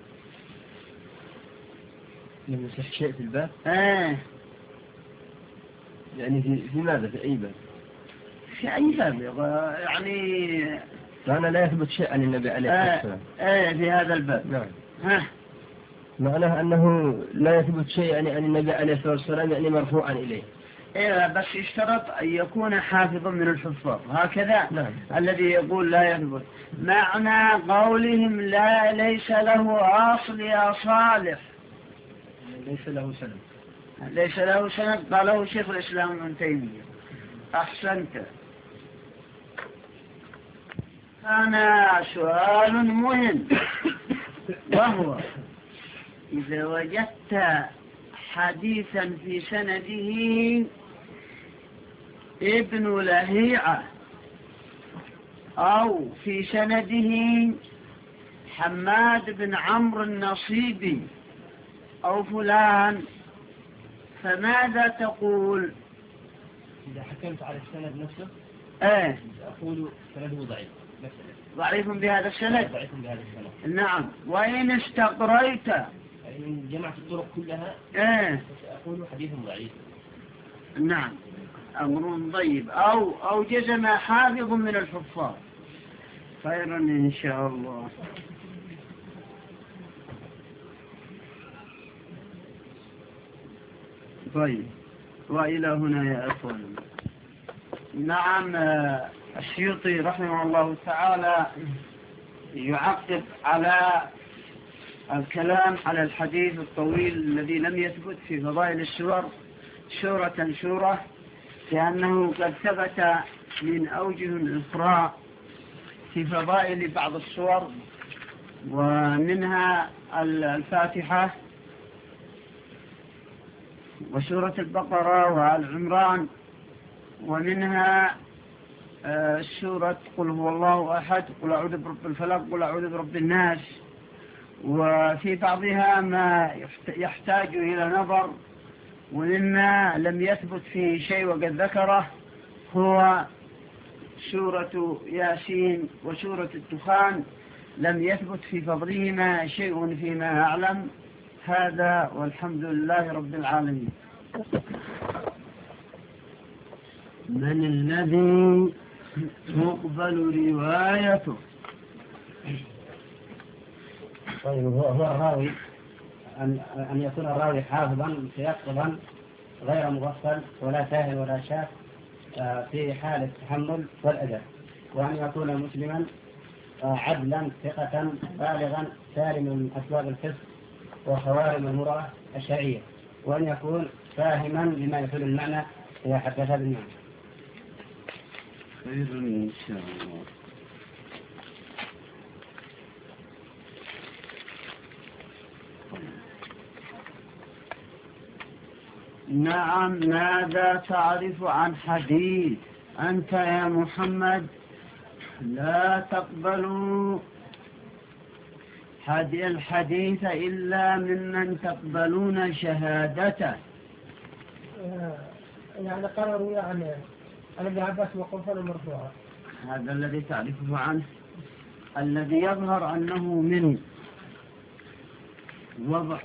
لم يصح شيء في الباب؟ يعني في ماذا؟ في أي باب؟ في أي باب يعني معنى لا يثبت شيء عن النبي عليه الصلاة والسلام. في هذا الباب. نعم. معناه أنه لا يثبت شيء يعني عن النبي عليه الصلاة والسلام يعني مرفوعا إليه. بس يشترط أن يكون حافظا من الحفاظ هكذا. نعم. الذي يقول لا يثبت معنى قولهم لا ليس له أصل يا صالح، ليس له سند. ليس له سند قاله شيخ الإسلام ابن تيمية. أحسنت. أنا سؤال مهم وهو إذا وجدت حديثا في سنده ابن لهيعة أو في سنده حماد بن عمرو النصيبي أو فلان، فماذا تقول؟ إذا حكمت على السند نفسه أقول سنده ضعيف. ضعيف بهذا السند. ضعيف بهذا السند. نعم. وإن استقريت إن جمعت الطرق كلها أقول حديث ضعيف. نعم. أمر طيب. أو جزم حافظ من الحفاظ. خيرا إن شاء الله. طيب. وإلى هنا يا أخوان. نعم. السيوطي رحمه الله تعالى يعقب على الكلام على الحديث الطويل الذي لم يثبت في فضائل السور شورة لأنه قد ثبت من أوجه أخرى في فضائل بعض السور، ومنها الفاتحة وسورة البقرة وآل عمران، ومنها سورة قل هو الله أحد، قل أعوذ برب الفلق، قل أعوذ برب الناس. وفي بعضها ما يحتاج إلى نظر، ومما لم يثبت فيه شيء وقد ذكره هو سورة ياسين وسورة الدخان، لم يثبت في فضلهما شيء فيما أعلم. هذا والحمد لله رب العالمين. من الذي تقبل روايته؟ طيب هو الراوي أن يكون الراوي حافظا تيقظا غير مغفل ولا ساهل ولا شاك في حال التحمل والأداء، وأن يكون مسلما عدلا ثقة بالغا سالما من أسباب الفسق وخوارم المروءة الشرعية، وأن يكون فاهما لما يفيد المعنى إذا حدث بالمعنى. خير إن شاء الله. نعم. ماذا تعرف عن حديث أنت يا محمد لا تقبلوا الحديث إلا ممن تقبلون شهادته؟ يعني قرروا عن ابن عباس موقوفا ومرفوعا. هذا الذي تعرفه عنه، الذي يظهر أنه من وضع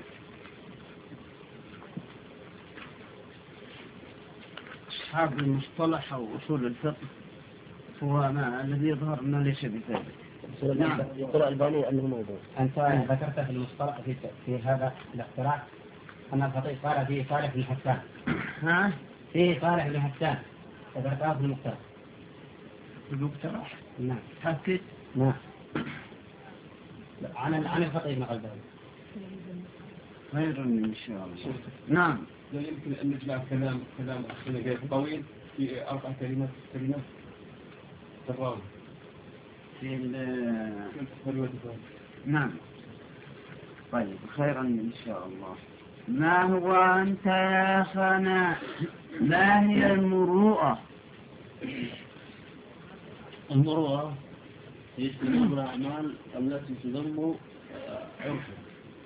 أصحاب المصطلح أو أصول الفقه، هو ما الذي يظهر أنه ليس بذلك. نعم. يقول الألباني أنه موضوع. أنت ذكرت في المصطلح في هذا الاختراع أن الخطيب قال فيه صالح بن حسان. فيه صالح بن حسان ذكرته في المقترح. في المقترح؟ نعم. حكيت؟ نعم. عن الخطيب بن غلبان. خير إن شاء الله. نعم. لا يمكن أن نجمع كلام أخينا غير طويل في 4 كلمات تراوي في نعم. طيب خيرا إن شاء الله. ما هو أنت يا أخانا ما هي المروءة؟ المروءة هي اجتناب الأعمال التي تذم عرفا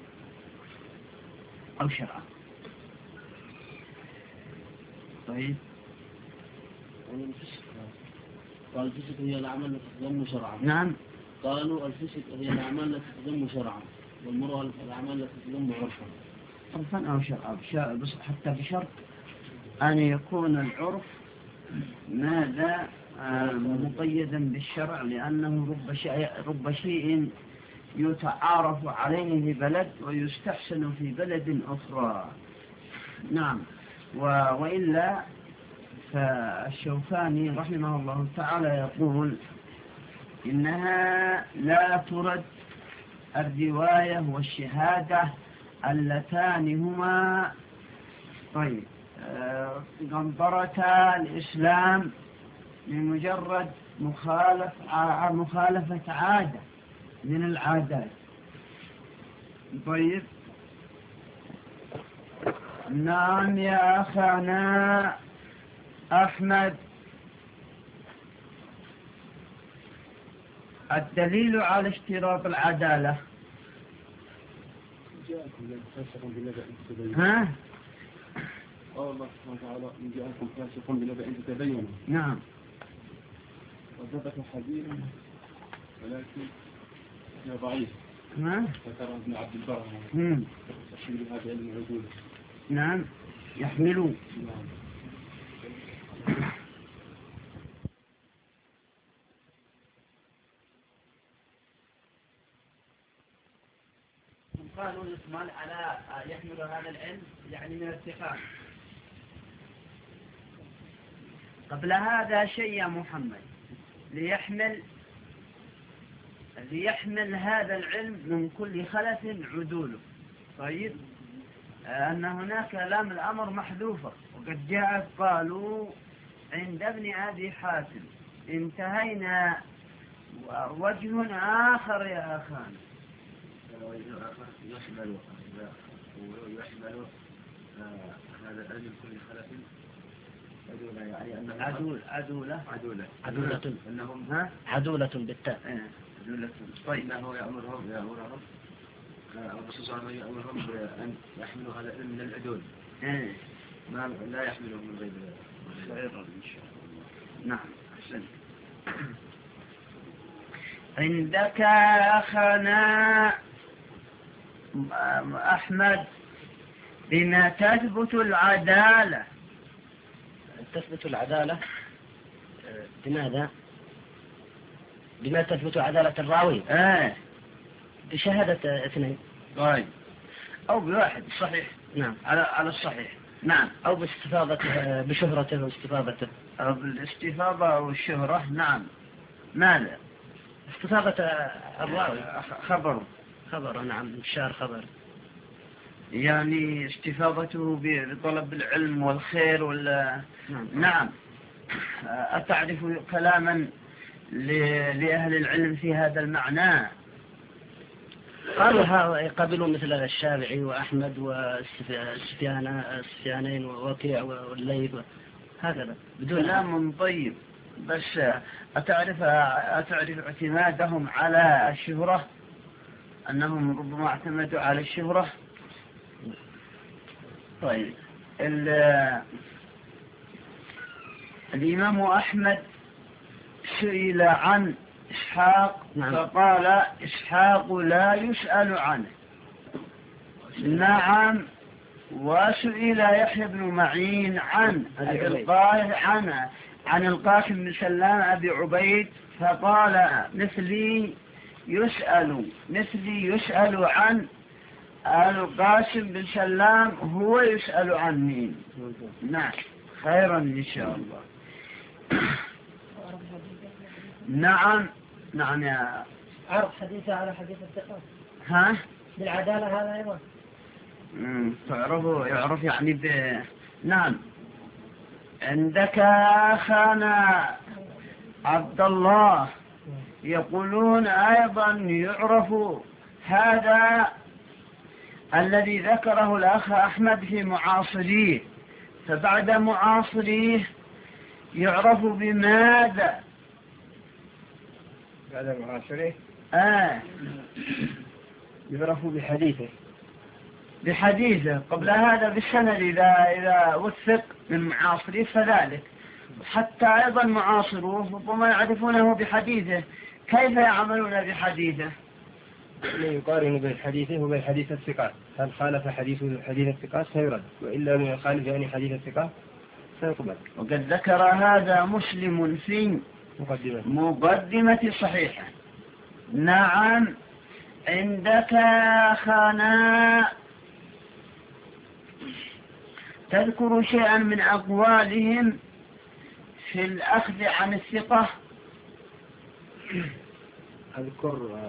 أو شرعا. طيب. قال الفسق هي الأعمال التي تذم شرعا. نعم. قالوا الفسق هي الأعمال التي تذم شرعا، والمروءة الأعمال التي تذم عرفا. عرفا أو شرعا، بس حتى بشرط أن يكون العرف ماذا مقيدا بالشرع لأنه رب شيء يتعارف عليه في بلد ويستحسن في بلد أخرى. نعم. وإلا فالشوكاني رحمه الله تعالى يقول إنها لا ترد الرواية والشهادة اللتان هما طيب قنطرتا الإسلام لمجرد مخالفة عادة من العادات. طيب نعم يا أخانا أحمد، الدليل على اشتراط العدالة. ها؟ قال الله سبحانه وتعالى إن جاءكم فاسق بنبأ فتبينوا. نعم. وثبت حديث ولكن هي ضعيف. ذكر ابن عبد البر تحمل هذا علم العدول. نعم يحملوا. نعم. قالوا الإصمال على يحمل هذا العلم يعني من الثقات. قبل هذا شيء يا محمد ليحمل هذا العلم من كل خلف عدوله. طيب أن هناك لام الأمر محذوفة وقد جاءت قالوا عند ابن أبي حاتم انتهينا. وجه آخر يا أخان يحمل هذا العلم من كل خلف عدولة بالتاء. عدولة. طيب إنه يأمرهم الرسول صلى الله عليه وسلم يأمرهم بأن يحملوا هذا العلم من العدول. ما لا يحملهم من غير خيرا إن شاء الله. نعم أحسن. عندك أخنا أحمد بما تثبت العدالة. تثبت العدالة بماذا؟ بما تثبت عدالة الراوي بشهادة اثنين. طيب أو بواحد صحيح. نعم على الصحيح. نعم. أو باستفاضته بشهرته واستفاضته. أو بالاستفاضة والشهرة. نعم. ماذا؟ استفاضة الراوي خبر. نعم شار خبر. يعني استفاضته بطلب العلم والخير ولا. نعم. أتعرف كلاما لأهل العلم في هذا المعنى؟ قالوا يقابلون مثل الشافعي وأحمد والسفيانين ووكيع والليث هكذا بدون كلام طيب. بس أتعرف اعتمادهم على الشهرة، أنهم ربما اعتمدوا على الشهرة. طيب الإمام أحمد سئل عن إسحاق فقال إسحاق لا يسأل عنه. نعم. وسئل يحيى بن معين عن القاسم بن سلام أبي عبيد فقال مثلي يسأل عن القاسم بن سلام هو يسأل عن مين. نعم خيرا إن شاء الله. نعم يا عرض حديثه على حديث الثقات. ها بالعدالة هذا أيضا يعرف يعني نعم. عندك أخانا عبد الله يقولون أيضا يعرف هذا الذي ذكره الأخ أحمد في معاصريه، فبعد معاصريه يعرف بماذا؟ بعد معاصريه يعرف بحديثه. قبل هذا بالسند إذا وثق من معاصريه فذلك. حتى أيضا معاصروه ربما يعرفونه بحديثه. كيف يعملون بحديثه؟ يقارن بين حديثه وبين حديث الثقات. هل خالف حديث الثقات سيرد، وإلا من يخالف يعني حديث الثقات فيقبل. وقد ذكر هذا مسلم في مقدمة صحيحة. نعم. عندك أخانا تذكر شيئا من أقوالهم في الأخذ عن الثقة؟ أذكر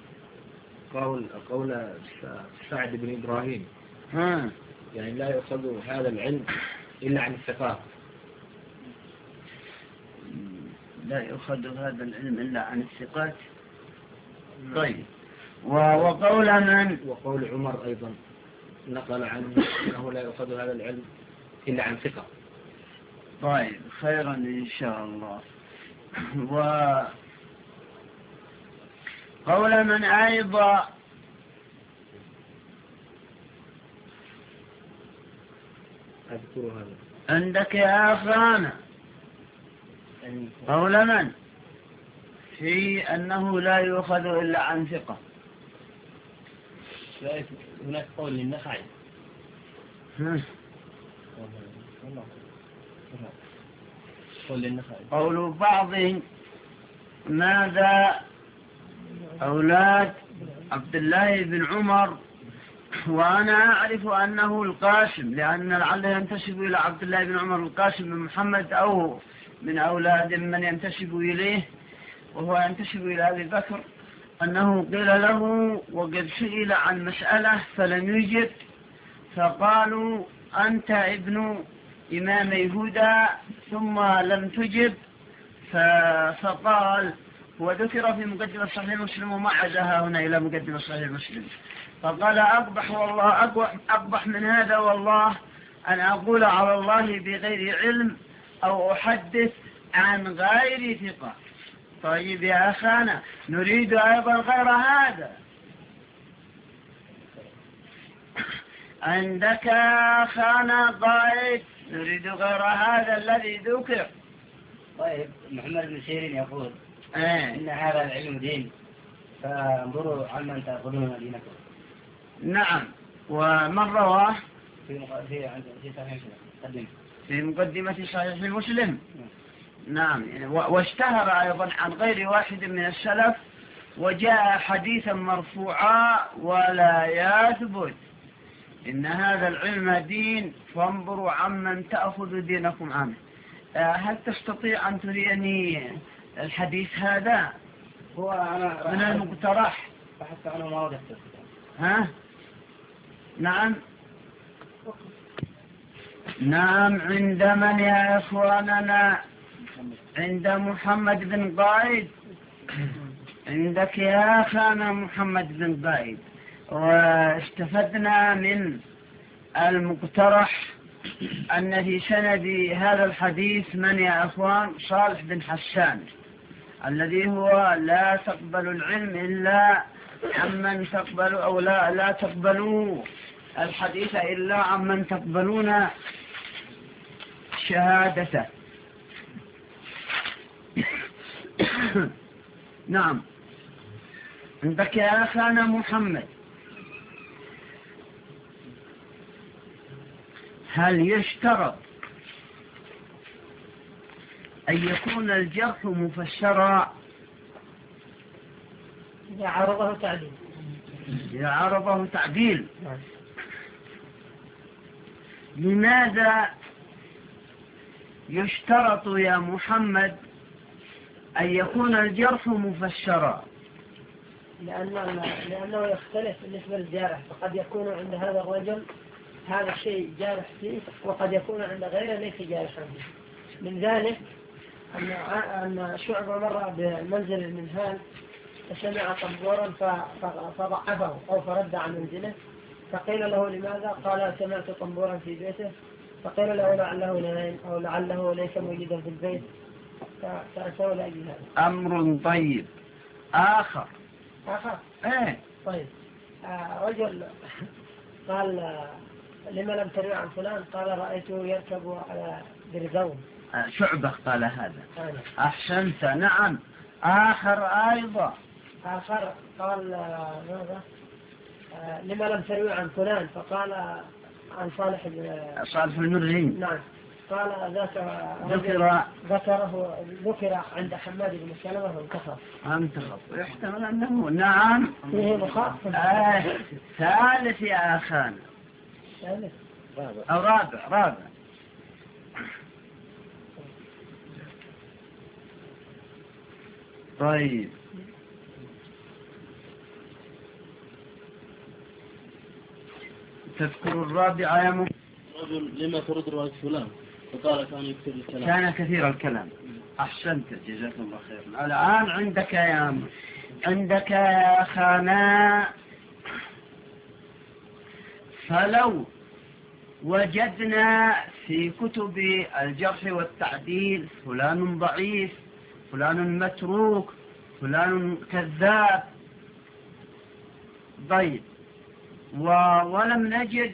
قول سعد بن إبراهيم يعني لا يؤخذ هذا العلم إلا عن الثقات. لا يؤخذ هذا العلم إلا عن الثقات. طيب. وقول من؟ وقول عمر أيضا نقل عنه أنه لا يؤخذ هذا العلم إلا عن ثقة. طيب خيرا إن شاء الله. وقول من أيضا؟ أذكر هذا عندك يا أخانا قول من في أنه لا يؤخذ إلا عن ثقة؟ هناك قول للنخعي. قول بعض ماذا أولاد عبد الله بن عمر، وأنا أعرف أنه القاسم، لأن لعله ينتسب إلى عبد الله بن عمر القاسم بن محمد أو من أولاد من ينتسب إليه، وهو ينتسب إلى أبي بكر، أنه قيل له وقد سئل عن مسألة فلم يجب، فقالوا أنت ابن إمام يهودا ثم لم تجب، فقال وذكر في مقدمة صحيح مسلم وما عداها هنا إلى مقدمة صحيح مسلم، فقال أقبح من هذا والله أن أقول على الله بغير علم أو أحدث عن غير ثقة. طيب يا أخانا نريد أيضا غير هذا. عندك أخانا قائد نريد غير هذا الذي ذكر. طيب محمد بن سيرين يقول إن هذا العلم دين، فانظروا عمن تأخذون دينكم. نعم. ومن رواه في مقدمة صحيح مسلم. نعم. واشتهر أيضا عن غير واحد من السلف، وجاء حديثا مرفوعا ولا يثبت إن هذا العلم دين، فانظروا عمن تأخذ دينكم عنه. هل تستطيع أن تريني الحديث هذا؟ هو أنا من المقترح بحثت عنه ما وجدته. ها؟ نعم. نعم. عند من يا إخواننا؟ عند محمد بن قائد. عندك يا أخانا محمد بن قائد. واستفدنا من المقترح أن في سند هذا الحديث من يا أخوان؟ صالح بن حسان، الذي هو لا تقبل العلم إلا عمن تقبلوا، أو لا تقبلوا الحديث إلا عمن تقبلون شهادته. نعم. عندك يا أخانا محمد، هل يشترط أن يكون الجرح مفسرا؟ يعرضه تعديل. يعرضه تعديل. لماذا يشترط يا محمد أن يكون الجرح مفسرا؟ لأنه يختلف بالنسبة للجارح، فقد يكون عند هذا الرجل هذا الشيء جارح فيه، وقد يكون عند غيره ليس جارحا فيه. من ذلك أن شعبة مر بمنزل المنهال فسمع طنبورا فضعفه أو فرد عن منزله، فقيل له لماذا؟ قال سمعت طنبورا في بيته، فقيل له لعله نايم أو لعله ليس موجودا في البيت، فأسوأ لأجل هذا. أمر طيب. آخر. إيه طيب. رجل قال لما لم تروي عن فلان؟ قال رأيته يركب على برزون. شعبة قال هذا. أحسنت. نعم. آخر أيضا. آخر قال ماذا؟ لما لم تروي عن فلان؟ فقال عن صالح المرزي. نعم. قال ذكر عند حماد بن سلمة وانتخب يحتمل أنه نعم فيه مخاف ثالث يا أخان ثالث أو رابع طيب تذكر الرابع يا رجل لما ترد رواية فلان فقال كان يكثر الكلام كان كثير الكلام. أحسنت جزاك الله خير. الآن عندك يا أخانا فلو وجدنا في كتب الجرح والتعديل فلان ضعيف فلان متروك فلان كذاب ضيب ولم نجد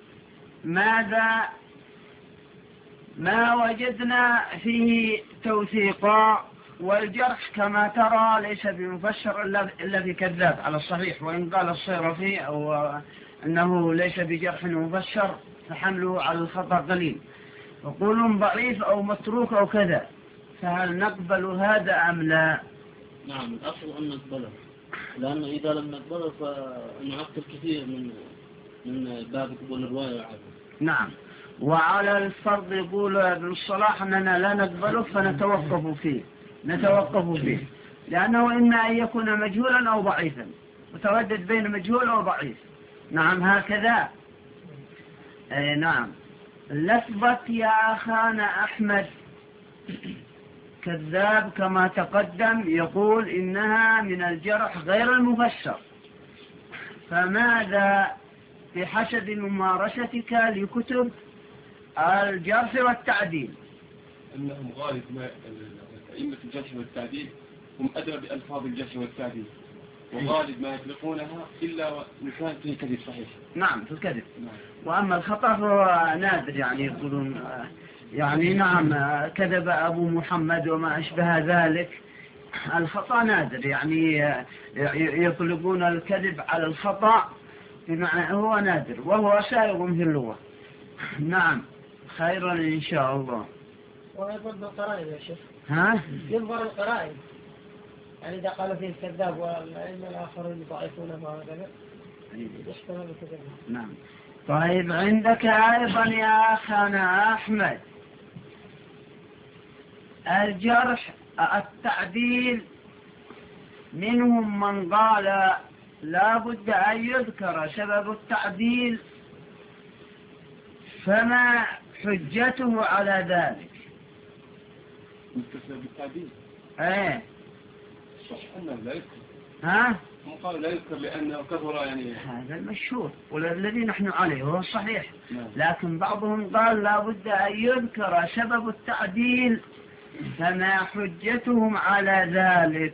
ما وجدنا فيه توثيقا، والجرح كما ترى ليس بمفسر إلا في كذاب على الصحيح، وإن قال الصيرفي أو أنه ليس بجرح مفسر فحمله على الخطأ قليل، وقول ضعيف أو متروك أو كذا، فهل نقبل هذا أم لا؟ نعم الأصل أن نقبله، لأن إذا لم نقبله فنعطل كثير من باب قبول الرواية. نعم. وعلى الفرض يقول ابن الصلاح أننا لا نقبله فنتوقف فيه لأنه إما أن يكون مجهولا أو ضعيفا، متردد بين مجهول أو ضعيف. نعم هكذا. نعم. لفظة يا أخانا أحمد كذاب كما تقدم يقول إنها من الجرح غير المفسر، فماذا بحسب ممارستك لكتب الجرح والتعديل؟ أنهم غالب ما أئمة الجرح والتعديل هم أدرى بألفاظ الجرح والتعديل، وغالب ما يطلقونها إلا إن كان فيه كذب صحيح. نعم في الكذب. نعم. وأما الخطأ فهو نادر، يعني يقولون يعني نعم كذب أبو محمد وما أشبه ذلك، الخطأ نادر، يعني يطلقون الكذب على الخطأ بمعنى هو نادر وهو سائغ في اللغة. نعم خيرا إن شاء الله. ويضرب بالقرائن يا شيخ. ها؟ ينظر القرائن، يعني إذا قال فيه الكذاب والأئمة الآخرين يضعفونه وهكذا يشتغل بكذب. نعم. طيب عندك أيضا يا أخانا أحمد الجرح التعديل، منهم من قال لا بد أن يذكر سبب التعديل، فما حجته على ذلك؟ سبب التعديل صح أنه لا يذكر. ها؟ هم قالوا لا يذكر لأنه كثر، يعني هذا المشهور والذي نحن عليه هو الصحيح. لكن بعضهم قال لا بد أن يذكر سبب التعديل، فما حجتهم على ذلك؟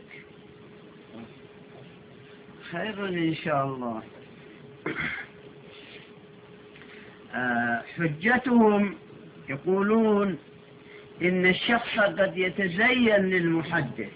خير إن شاء الله. حجتهم يقولون إن الشخص قد يتزين للمحدث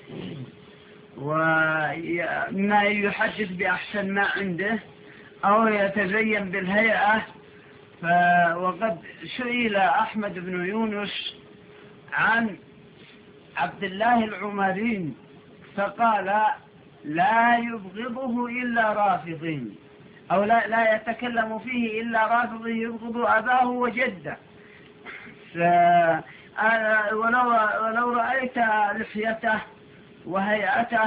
وما يحدث بأحسن ما عنده أو يتزين بالهيئة، وقد سئل أحمد بن يونس عن عبد الله العمري فقال لا يبغضه إلا رافضين، أو لا يتكلم فيه إلا رافض يبغض أباه وجده. ولو رأيت لحيته وهيئته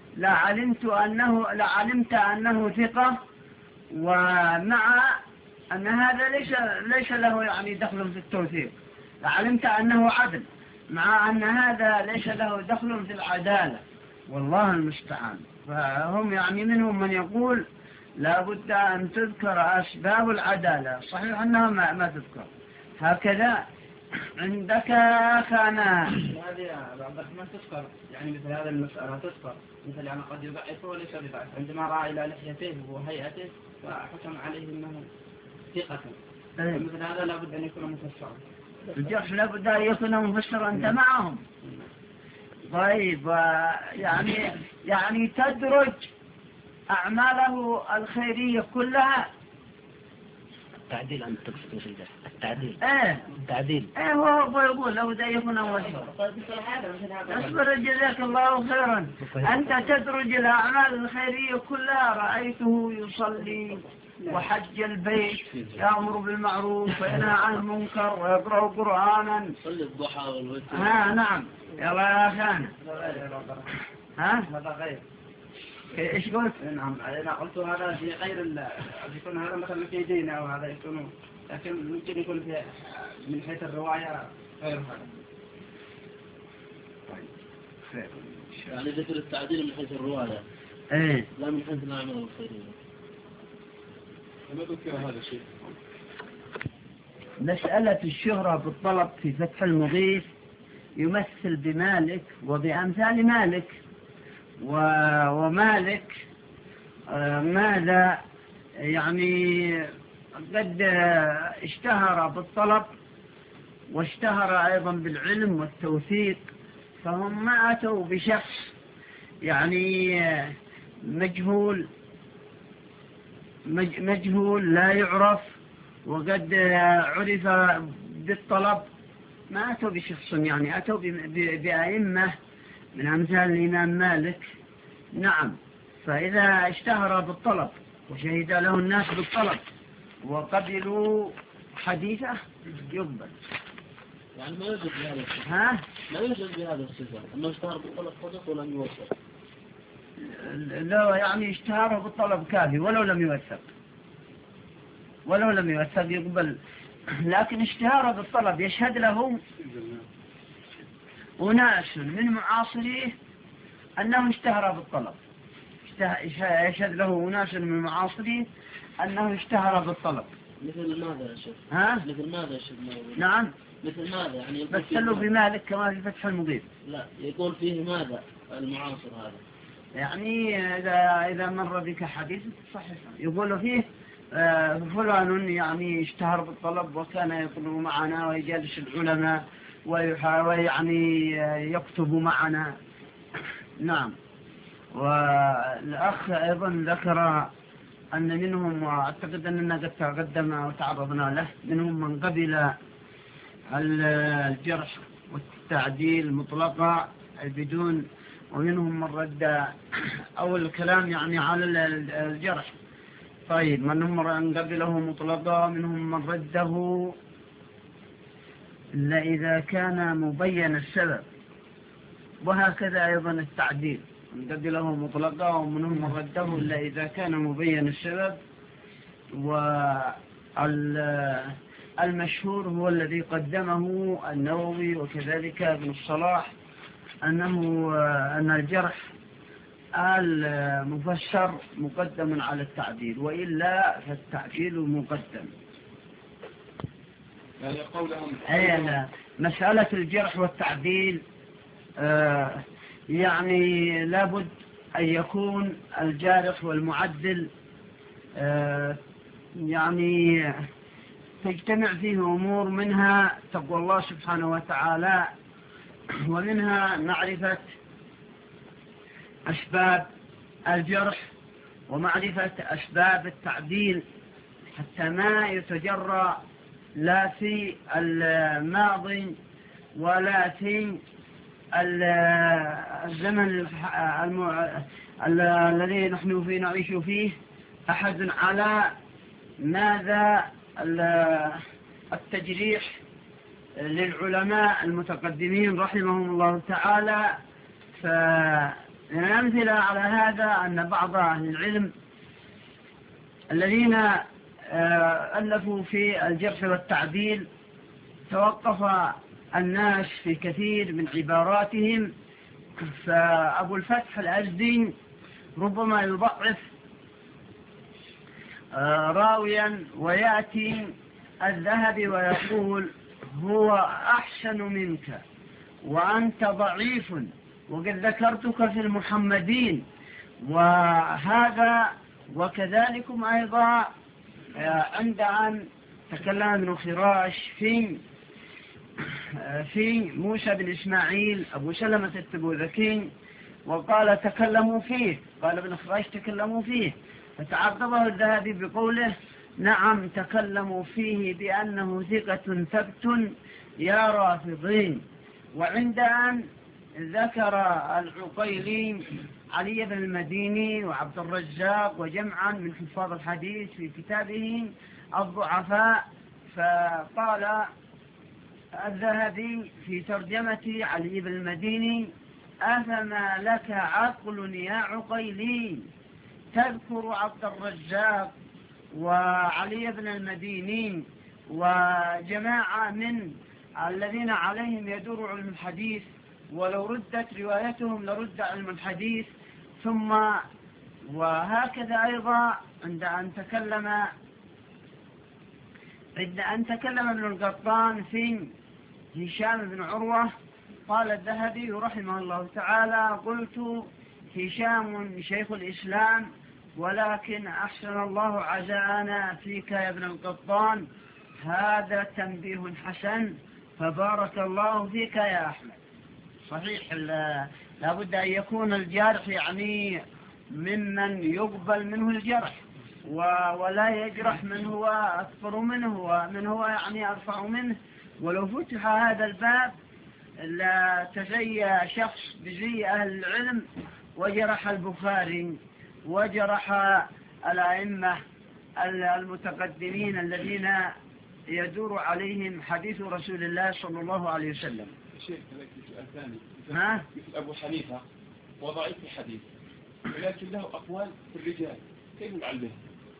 لعلمت أنه ثقة، ومع أن هذا ليس له يعني دخل في التوثيق، لعلمت أنه عدل، مع أن هذا ليس له دخل في العدالة، والله المستعان. فهم يعني منهم من يقول لا بد أن تذكر أسباب العدالة، صحيح أنها ما تذكر هكذا. عندك خانا هذه بعض ما تذكر، يعني مثل هذا المسألة تذكر، مثل يعني قد يضعفه وليس بضعف، عندما رأى إلى لحيته وهيئته فحكم عليه أنه ثقة، مثل هذا لا بد أن يكون مفسرا. الجرح لا بد أن يكون مفسرا، أنت معهم. طيب يعني تدرج أعماله الخيرية كلها التعديل أنت تقصد يا سيدي التعديل التعديل هو يقول لو ده يكون أول أصبر جزاك الله خيرا. أنت تدرج الأعمال الخيرية كلها. رأيته يصلي وحج البيت، يأمر بالمعروف وينهى عن المنكر ويقرأ قرآنا، صلي الضحى والوتر. نعم. يلا يا أخانا. هذا غير إيش قلت؟ نعم أنا قلت هذا في غير يكون هذا مثلا في دين أو هذا يكون، لكن ممكن يكون في من حيث الرواية غير هذا. يعني ذكر التعديل من حيث الرواية لا من حيث الأعمال الخيرية. ما ذكر هذا الشيء. مسألة الشهرة بالطلب في فتح المضيف يمثل بمالك وبأمثال مالك ومالك ماذا يعني قد اشتهر بالطلب واشتهر أيضا بالعلم والتوثيق، فهم ما أتوا بشخص يعني مجهول لا يعرف وقد عرف بالطلب، ما أتوا بشخص يعني أتوا بأئمة من أمثال الإمام مالك. نعم. فإذا اشتهر بالطلب وشهد له الناس بالطلب وقبلوا حديثه يقبل. يعني ما يوجد بهذا الصفة. ما يوجد بهذا الصفة أنه اشتهر بالطلب صدق ولم يوثق. لا يعني اشتهاره بالطلب كافي ولو لم يوثق يقبل. لكن اشتهاره بالطلب يشهد له أناس من معاصريه أنه اشتهر بالطلب، يشهد له أناس من معاصريه أنه اشتهر بالطلب. مثل ماذا يا شيخ؟ مثل ماذا يا شيخ؟ نعم. مثل ماذا يعني؟ مثلوا بمالك كما في فتح المضيف. لا يقول فيه ماذا المعاصر هذا؟ يعني إذا مر بك حديث صحيح يقول فيه فلان يعني اشتهر بالطلب وكان يطلب معنا ويجالس العلماء ويعني يكتب معنا. نعم. والأخ أيضا ذكر أن منهم، وأعتقد أننا قد تقدم وتعرضنا له، منهم من قبل الجرح والتعديل مطلقا بدون، ومنهم من رد أو الكلام يعني على الجرح. طيب منهم من قبله مطلقا، منهم من رده إلا إذا كان مبين السبب، وهكذا أيضا التعديل من قبله مطلقا ومنهم من رده إلا إذا كان مبين السبب. والمشهور هو الذي قدمه النووي وكذلك ابن الصلاح أن الجرح المفسر مقدم على التعديل، وإلا فالتعديل مقدم. يعني قولهم مسألة الجرح والتعديل يعني لابد أن يكون الجارح والمعدل يعني تجتمع فيه أمور، منها تقوى الله سبحانه وتعالى، ومنها معرفة أسباب الجرح ومعرفة أسباب التعديل، حتى ما يتجرى لا في الماضي ولا في الزمن الذي نحن فيه نعيش فيه أحد على ماذا التجريح للعلماء المتقدمين رحمهم الله تعالى. فالأمثلة على هذا أن بعض أهل العلم الذين ألفوا في الجرح والتعديل توقف الناس في كثير من عباراتهم، فأبو الفتح الأزدي ربما يضعف راويا ويأتي الذهبي ويقول هو أحسن منك وأنت ضعيف وقد ذكرتك في المحمدين، وهذا وكذلكم أيضا عند أن تكلم ابن خراش في موسى بن إسماعيل أبو سلمة التبوذكي وقال تكلموا فيه، قال ابن خراش تكلموا فيه، فتعقبه الذهبي بقوله نعم تكلموا فيه بأنه ثقة ثبت يا رافضين. وعند أن ذكر العقيلي علي بن المديني وعبد الرزاق وجمعا من حفاظ الحديث في كتابه الضعفاء، فقال الذهبي في ترجمة علي بن المديني: أفما لك عقل يا عقيلي تذكر عبد الرزاق وعلي بن المديني وجماعة من الذين عليهم يدور علم الحديث، ولو ردت روايتهم لرد علم الحديث. ثم وهكذا أيضا عند أن تكلم ابن القطان في هشام بن عروة، قال الذهبي رحمه الله تعالى: قلت هشام شيخ الإسلام، ولكن أحسن الله عزاءنا فيك يا ابن القطان، هذا تنبيه حسن، فبارك الله فيك يا أحمد. صحيح لابد أن يكون الجارح يعني ممن يقبل منه الجرح، ولا يجرح من هو أكبر منه ومن هو يعني أرفع منه. ولو فتح هذا الباب لا تزي شخص بزي أهل العلم وجرح البخاري وجرح الأئمة المتقدمين الذين يدور عليهم حديث رسول الله صلى الله عليه وسلم. شيخ سؤال ثاني، مثل أبو حنيفة وضعيف الحديث ولكن له أقوال في الرجال، كيف نعلمه؟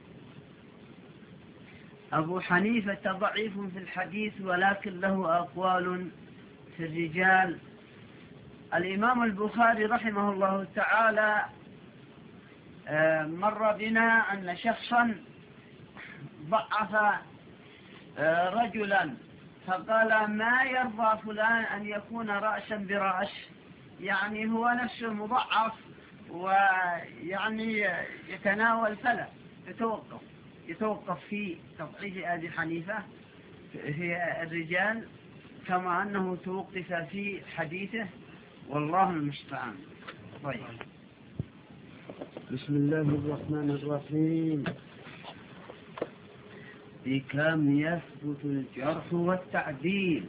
أبو حنيفة ضعيف في الحديث ولكن له أقوال في الرجال. الإمام البخاري رحمه الله تعالى مر بنا أن شخصا ضعف رجلا، فقال: ما يرضى فلان أن يكون رأسا برأس، يعني هو نفسه مضعف ويعني يتناول فلا يتوقف في تضعيف أبي حنيفة في الرجال كما أنه توقف في حديثه، والله المستعان. طيب، بسم الله الرحمن الرحيم. بكم يثبت الجرح والتعديل؟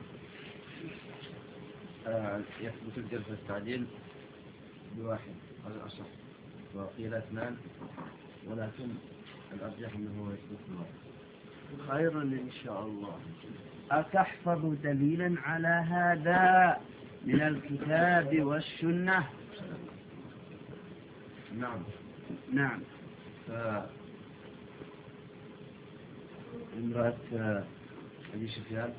يثبت الجرح والتعديل بواحد، هذا الأصح، وقيل 2، ولكن الأرجح أنه يثبت بواحد. خيرا إن شاء الله. أتحفظ دليلا على هذا من الكتاب والسنة؟ نعم. امرأة أبي سفيان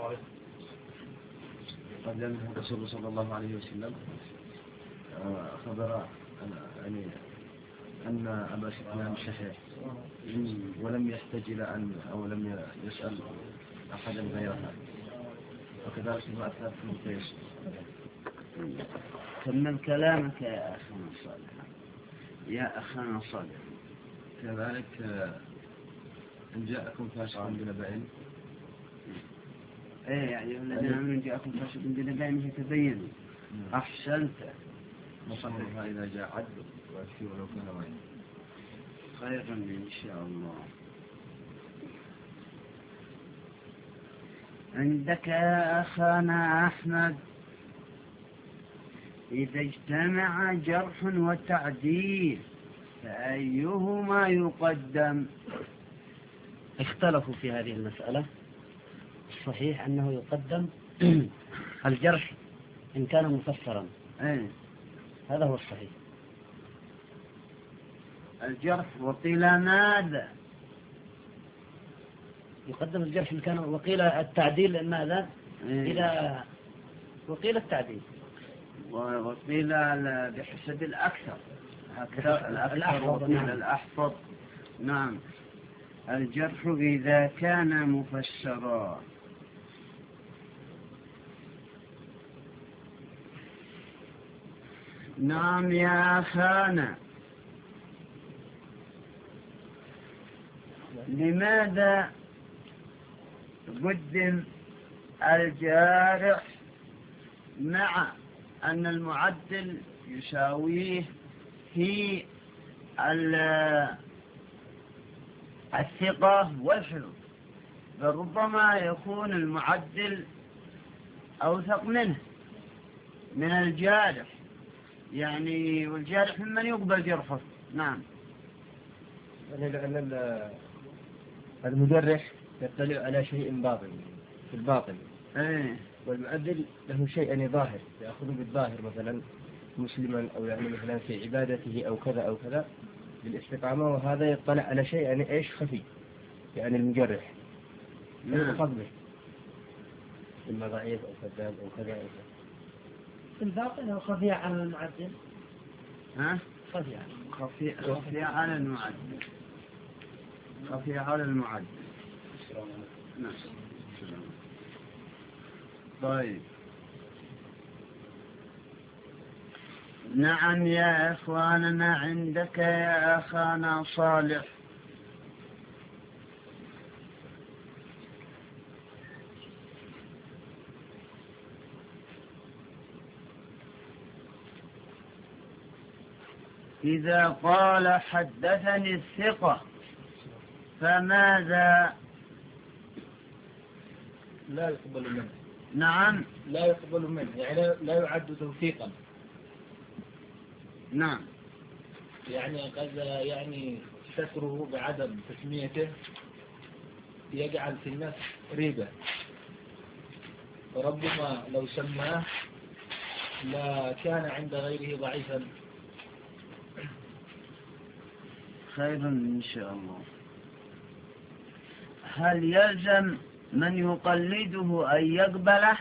قبل أن الرسول صلى الله عليه وسلم خبر أن أبا سفيان شحيح، ولم يحتج إلى أن أو لم يسأل أحدا غيرها، وكذلك امرأة ثابت بن قيس. كمل كلامك يا أخانا صالح. يا أخانا صالح، كذلك إن جاءكم فاسق بنبأ، يعني الذين آمنوا إن جاءكم فاسق بنبأ فتبينوا. أحسنت. مصنفها إذا جاء عدل وأكفي ولو كان وين. خيرا إن شاء الله. عندك يا أخانا أحمد إذا اجتمع جرح وتعديل فأيهما يقدم؟ اختلفوا في هذه المسألة. الصحيح أنه يقدم الجرح إن كان مفسرا. هذا هو الصحيح. الجرح وقيل ماذا؟ يقدم الجرح إن كان، وقيل التعديل ماذا؟ إذا وقيل التعديل، وقيل بحسب الأكثر، الأكثر وقيل الأحفظ. نعم. الجرح إذا كان مفسرا. نعم يا أخانا. لماذا قدم الجارح مع أن المعدل يساويه في الثقة والحفظ، بل ربما يكون المعدل أوثق منه من الجارح، يعني والجارح ممن يقبل جرحه. نعم. لأن المجرح يطلع على شيء باطن في الباطن، والمعدل له شيء ظاهر يأخذ بالظاهر، مثلا مسلما أو يعني مثلا في عبادته أو كذا أو كذا بالاستقامة، وهذا يطلع على شيء يعني إيش خفي، يعني المجرح فضله إما ضعيف أو كذاب أو كذا أو كذا. الباطن أو خفي على المعدل؟ خفي على المعدل. خفي على المعدل. نعم. طيب. نعم يا إخواننا، عندك يا أخانا صالح. إذا قال حدثني الثقة فماذا؟ لا يقبل منه. نعم، لا يقبل منه، يعني لا يعد توثيقا. نعم، يعني قد يعني ستره بعدم تسميته يجعل في الناس ريبة، وربما لو سماه لا كان عند غيره ضعيفا. خير إن شاء الله. هل يلزم من يقلده أن يقبله؟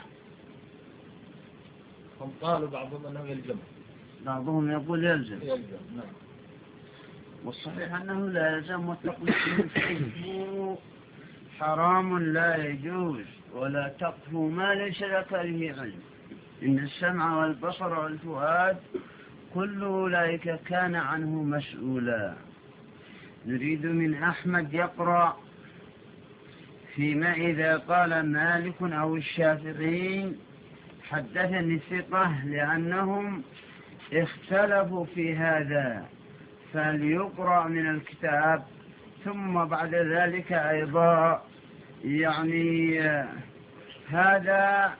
هم قالوا بعضهم أنه يلزم، بعضهم يقول يلزم. نعم. والصحيح أنه لا يلزم، والتقليد فيه حرام لا يجوز، ولا تقف ما ليس لك به علم. إن السمع والبصر والفؤاد كل أولئك كان عنه مسؤولا. نريد من أحمد يقرأ فيما إذا قال مالك أو الشافعي حدثني الثقة، لأنهم اختلفوا في هذا، فليقرأ من الكتاب. ثم بعد ذلك أيضا يعني هذا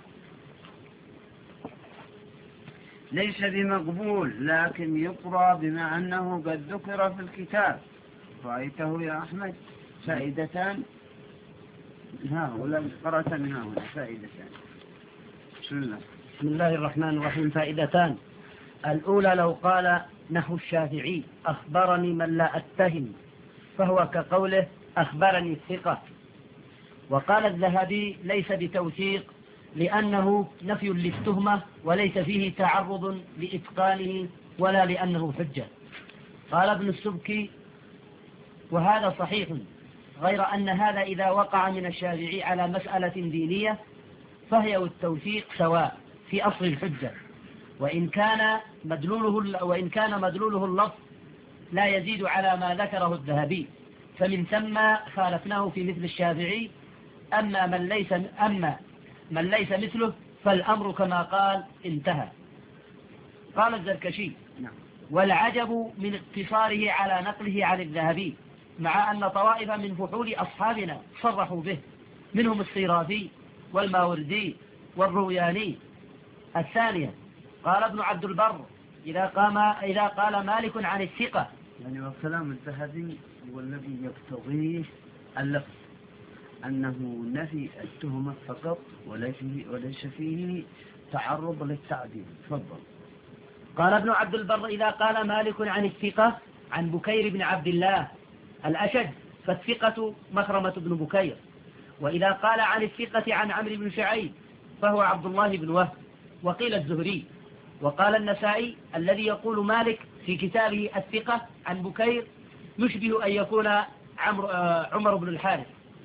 ليس بمقبول، لكن يقرأ بما أنه قد ذكر في الكتاب. رأيته يا أحمد فائدتان، ولا قرأت من هنا فائدتان. بسم الله الرحمن الرحيم. فائدتان. الأولى لو قال نحو الشافعي أخبرني من لا أتهم، فهو كقوله أخبرني الثقة. وقال الذهبي ليس بتوثيق، لأنه نفي للتهمة وليس فيه تعرض لإتقانه ولا لأنه حجة. قال ابن السبكي وهذا صحيح، غير أن هذا إذا وقع من الشافعي على مسألة دينية فهي والتوثيق سواء في أصل الحجة، وإن كان مدلوله اللفظ لا يزيد على ما ذكره الذهبي، فمن ثم خالفناه في مثل الشافعي. أما من ليس مثله فالأمر كما قال انتهى. قال الزركشي والعجب من اقتصاره على نقله عن الذهبي، مع أن طوائف من فحول أصحابنا صرحوا به، منهم الصيرافي والماوردي والروياني. الثانية قال ابن عبد البر إذا قال مالك عن الثقة، يعني وكلام الذهبي هو الذي يقتضيه اللفظ أنه نفي التهمة فقط وليس فيه تعرض للتعديل. تفضل. قال ابن عبد البر إذا قال مالك عن الثقة عن بكير بن عبد الله الأشد فالثقة مخرمة بن بكير. وإذا قال عن الثقة عن عمرو بن شعيب فهو عبد الله بن وهب. وقيل الزهري. وقال النسائي الذي يقول مالك في كتابه الثقة عن بكير يشبه أن يكون عمر بن الحارث.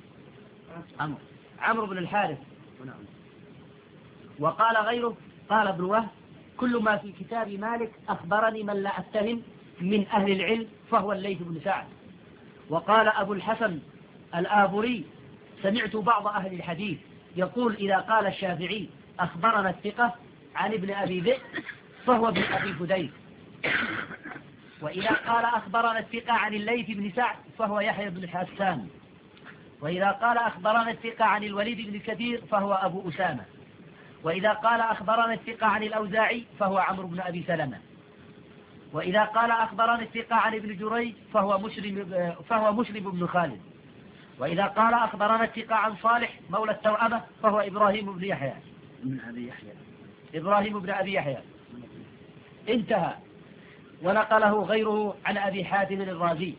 عمرو بن الحارث. وقال غيره قال ابن وهب كل ما في كتاب مالك أخبرني من لا أتهم من أهل العلم فهو الليث بن سعد. وقال أبو الحسن الآبري سمعت بعض أهل الحديث يقول إذا قال الشافعي أخبرنا الثقة عن ابن أبي ذئب فهو ابن أبي فديك. وإذا قال أخبرنا الثقة عن الليث بن سعد فهو يحيى بن حسان. وإذا قال أخبرنا الثقة عن الوليد بن كثير فهو أبو أسامة. وإذا قال أخبرنا الثقة عن الأوزاعي فهو عمرو بن أبي سلمة. وإذا قال أخبرنا الثقة عن ابن جريج فهو مسلم بن خالد. وإذا قال أخبرنا الثقة عن صالح مولى التوأمة فهو إبراهيم بن أبي يحيى. انتهى. ونقله غيره عن أبي حاتم الرازي.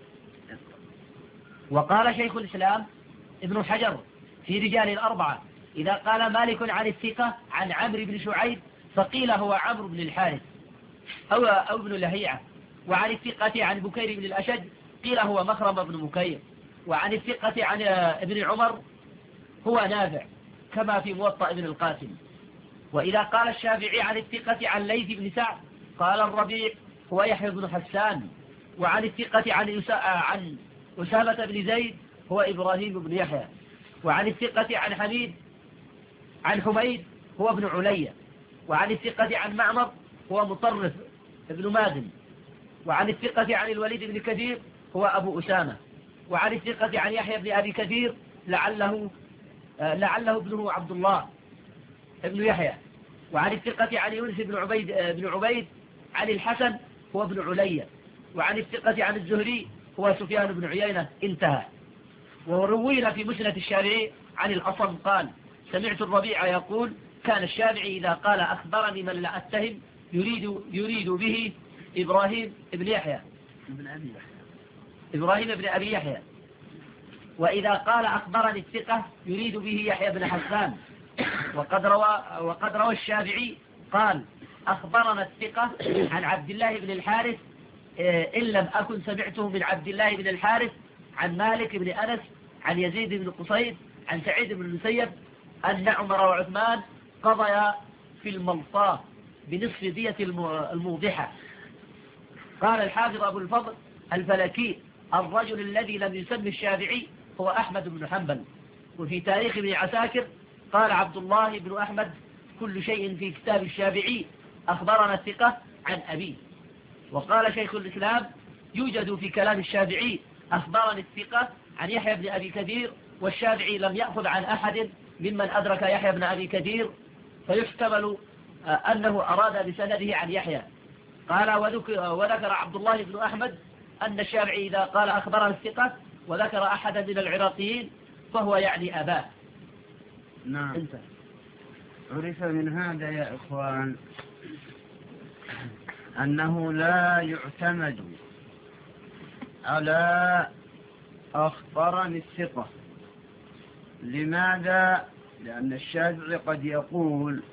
وقال شيخ الإسلام ابن حجر في رجال الأربعة: إذا قال مالك عن الثقة عن عمرو بن شعيب فقيل هو عمرو بن الحارث أو ابن لهيعة. وعن الثقة عن بكير بن الأشج قيل هو مخرم بن مكير. وعن الثقة عن ابن عمر هو نافع كما في موطأ ابن القاسم. وإذا قال الشافعي عن الثقة عن ليث بن سعد قال الربيع هو يحيى بن حسان. وعن الثقة عن أسامة بن زيد هو إبراهيم بن يحيى. وعن الثقة عن حميد هو ابن عليا. وعن الثقة عن معمر هو مطرف ابن مازن. وعن الثقة عن الوليد بن كثير هو أبو أسامة. وعن الثقة عن يحيى بن أبي كثير لعله ابنه عبد الله ابن يحيى. وعن الثقة عن يونس بن عبيد عن الحسن هو ابن عليا. وعن الثقة عن الزهري هو سفيان بن عيينة. انتهى. وروينا في مسند الشافعي عن الأصم قال: سمعت الربيع يقول: كان الشافعي إذا قال أخبرني من لا أتهم يريد به إبراهيم بن أبي يحيى. وإذا قال أخبرني الثقة يريد به يحيى بن حسان. وقد روى الشافعي قال: أخبرنا الثقة عن عبد الله بن الحارث إن لم أكن سمعته من عبد الله بن الحارث عن مالك بن أنس عن يزيد بن قصيد عن سعيد بن المسيب أن عمر وعثمان قضيا في الملطاة بنصف دية الموضحة. قال الحافظ أبو الفضل الفلكي: الرجل الذي لم يسمي الشافعي هو أحمد بن حنبل. وفي تاريخ ابن عساكر قال عبد الله بن أحمد: كل شيء في كتاب الشافعي أخبرنا الثقة عن أبيه. وقال شيخ الإسلام: يوجد في كلام الشافعي أخبرني الثقة عن يحيى بن أبي كثير، والشافعي لم يأخذ عن أحد ممن أدرك يحيى بن أبي كثير، فيحتمل أنه أراد بسنده عن يحيى. قال: وذكر عبد الله بن أحمد أن الشافعي إذا قال أخبرنا الثقة وذكر أحدا من العراقيين فهو يعني أباه. نعم. انت عرف من هذا يا إخوان أنه لا يعتمد على أخبرني الثقة. لماذا؟ لأن الشافعي قد يقول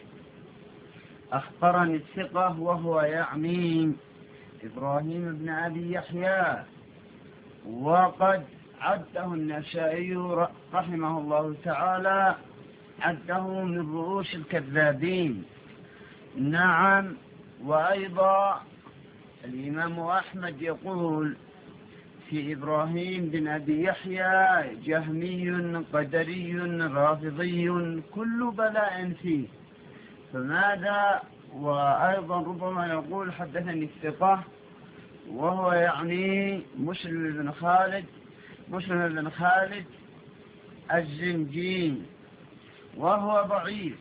أخبرني الثقة وهو يعني إبراهيم بن أبي يحيى، وقد عده النسائي رحمه الله تعالى عده من رؤوس الكذابين. نعم. وأيضا الإمام أحمد يقول في إبراهيم بن أبي يحيى جهمي قدري رافضي كل بلاء فيه. فماذا؟ وأيضا ربما يقول حدثني الثقة وهو يعني مسلم بن خالد الزنجي وهو ضعيف.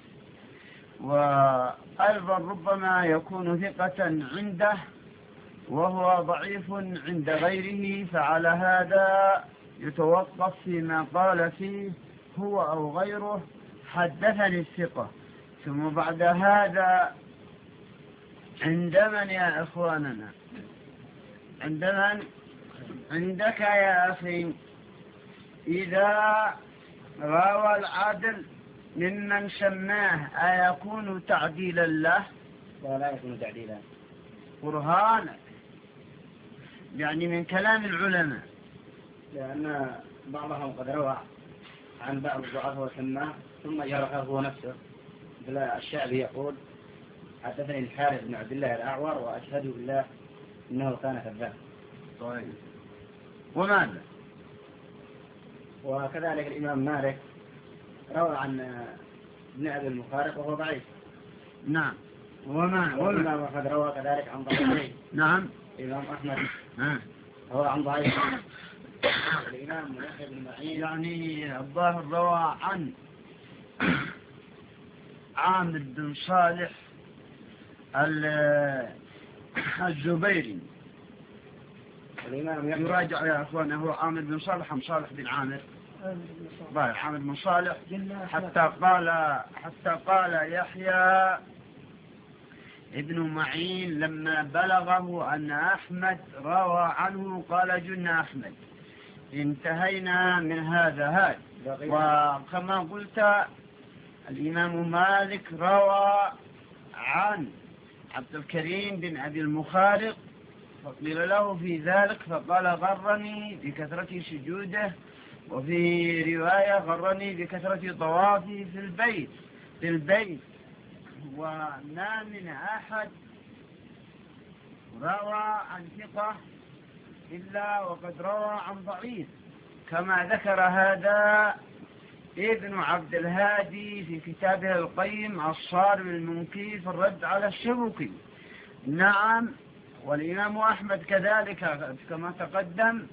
وأيضا ربما يكون ثقة عنده وهو ضعيف عند غيره، فعلى هذا يتوقف فيما قال فيه هو أو غيره حدثني الثقة. ثم بعد هذا عند من يا إخواننا؟ عند من؟ عندك يا أخي. إذا روى العدل ممن سماه أيكون تعديلا له؟ لا يكون تعديلا. برهانك يعني من كلام العلماء، لأن بعضهم قد روى عن بعض الضعاف وسماه ثم جرحه هو نفسه. الشعبي يقول: حدثني الحارث بن عبد الله الأعور وأشهد بالله إنه كان كذاب. طيب. وماذا؟ وكذلك الإمام مالك روى عن ابن أبي المخارق وهو ضعيف. نعم. والإمام قد روى كذلك عن ضعيفين. نعم. الإمام أحمد هو عن ضعيف الإمام يحيى بن معين يعني الظاهر روى عن عامر بن صالح الزبيري. الإمام يراجع يا أخوان، هو عامر بن صالح أم صالح بن عامر؟ عامر بن صالح. حتى قال يحيى ابن معين لما بلغه أن أحمد روى عنه قال جن أحمد. انتهينا من هذا. وكما قلت الإمام مالك روى عن عبد الكريم بن أبي المخارق فقيل له في ذلك فقال غرني بكثرة سجوده، وفي رواية غرني بكثرة طوافي في البيت. وما من أحد روى عن ثقة إلا وقد روى عن ضعيف، كما ذكر هذا ابن عبد الهادي في كتابه القيم الصارم المنكي في الرد على الشبكي. نعم، والإمام أحمد كذلك كما تقدم،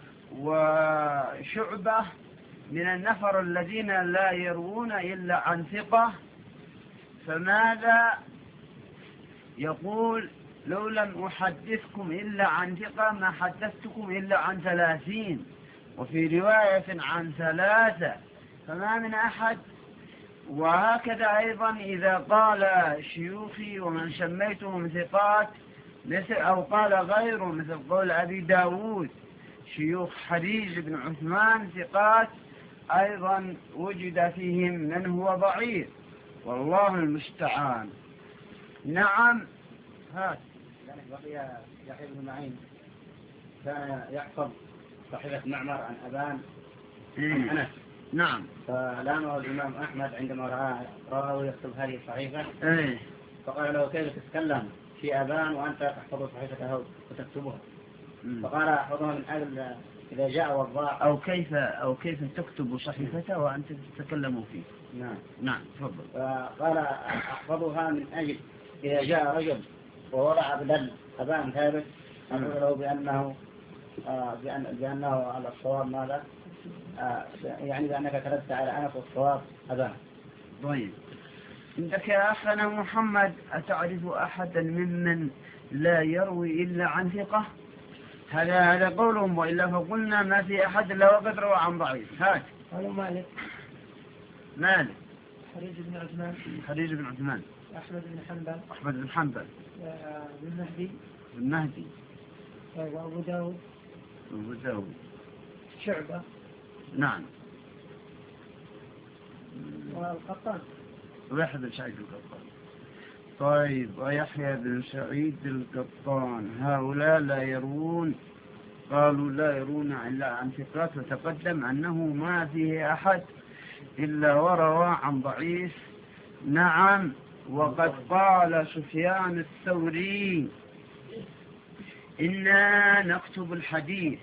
وشعبة من النفر الذين لا يروون إلا عن ثقة. فماذا يقول؟ لو لم أحدثكم إلا عن ثقة ما حدثتكم إلا عن 30، وفي رواية عن 3. فما من أحد. وهكذا أيضا إذا قال شيوخي ومن سميتهم ثقات مثل أو قال غيره مثل قول أبي داود شيوخ حريز بن عثمان ثقات، أيضا وجد فيهم من هو ضعيف، والله المستعان. نعم. هات بقي يحيى بن معين كان يحفظ صحيفة معمر عن أبان عن أنس. نعم. فلامه الإمام أحمد عندما رآه يكتب هذه الصحيفة فقال له كيف تتكلم في أبان وأنت تحفظ صحيفته وتكتبها؟ فقال أحفظها من أجل إذا جاء وضاع. أو كيف تكتب صحيفته وأنت تتكلم فيه. نعم تفضل. فقال أحفظها من أجل إذا جاء رجل ووضع بدل أبان ثابت أقول له بأنه على الصواب ماذا؟ يعني بأنك كذبت على أنس والصواب أبان. طيب، عندك يا أخنا محمد أتعرف أحدا ممن لا يروي إلا عن ثقة؟ هذا قولهم، وإلا فقلنا ما في أحد إلا وقد روى عن ضعيف. هات. قالوا مالك حريز بن عثمان أحمد بن حنبل بن مهدي وأبو داود شعبة. نعم. والقطان ويحيى بن سعيد القطان. طيب، ويحيى بن سعيد القطان. هؤلاء لا يرون، قالوا لا يرون إلا عن ثقات، وتقدم أنه ما فيه أحد إلا وروى عن ضعيف. نعم. وقد قال سفيان الثوري إنا نكتب الحديث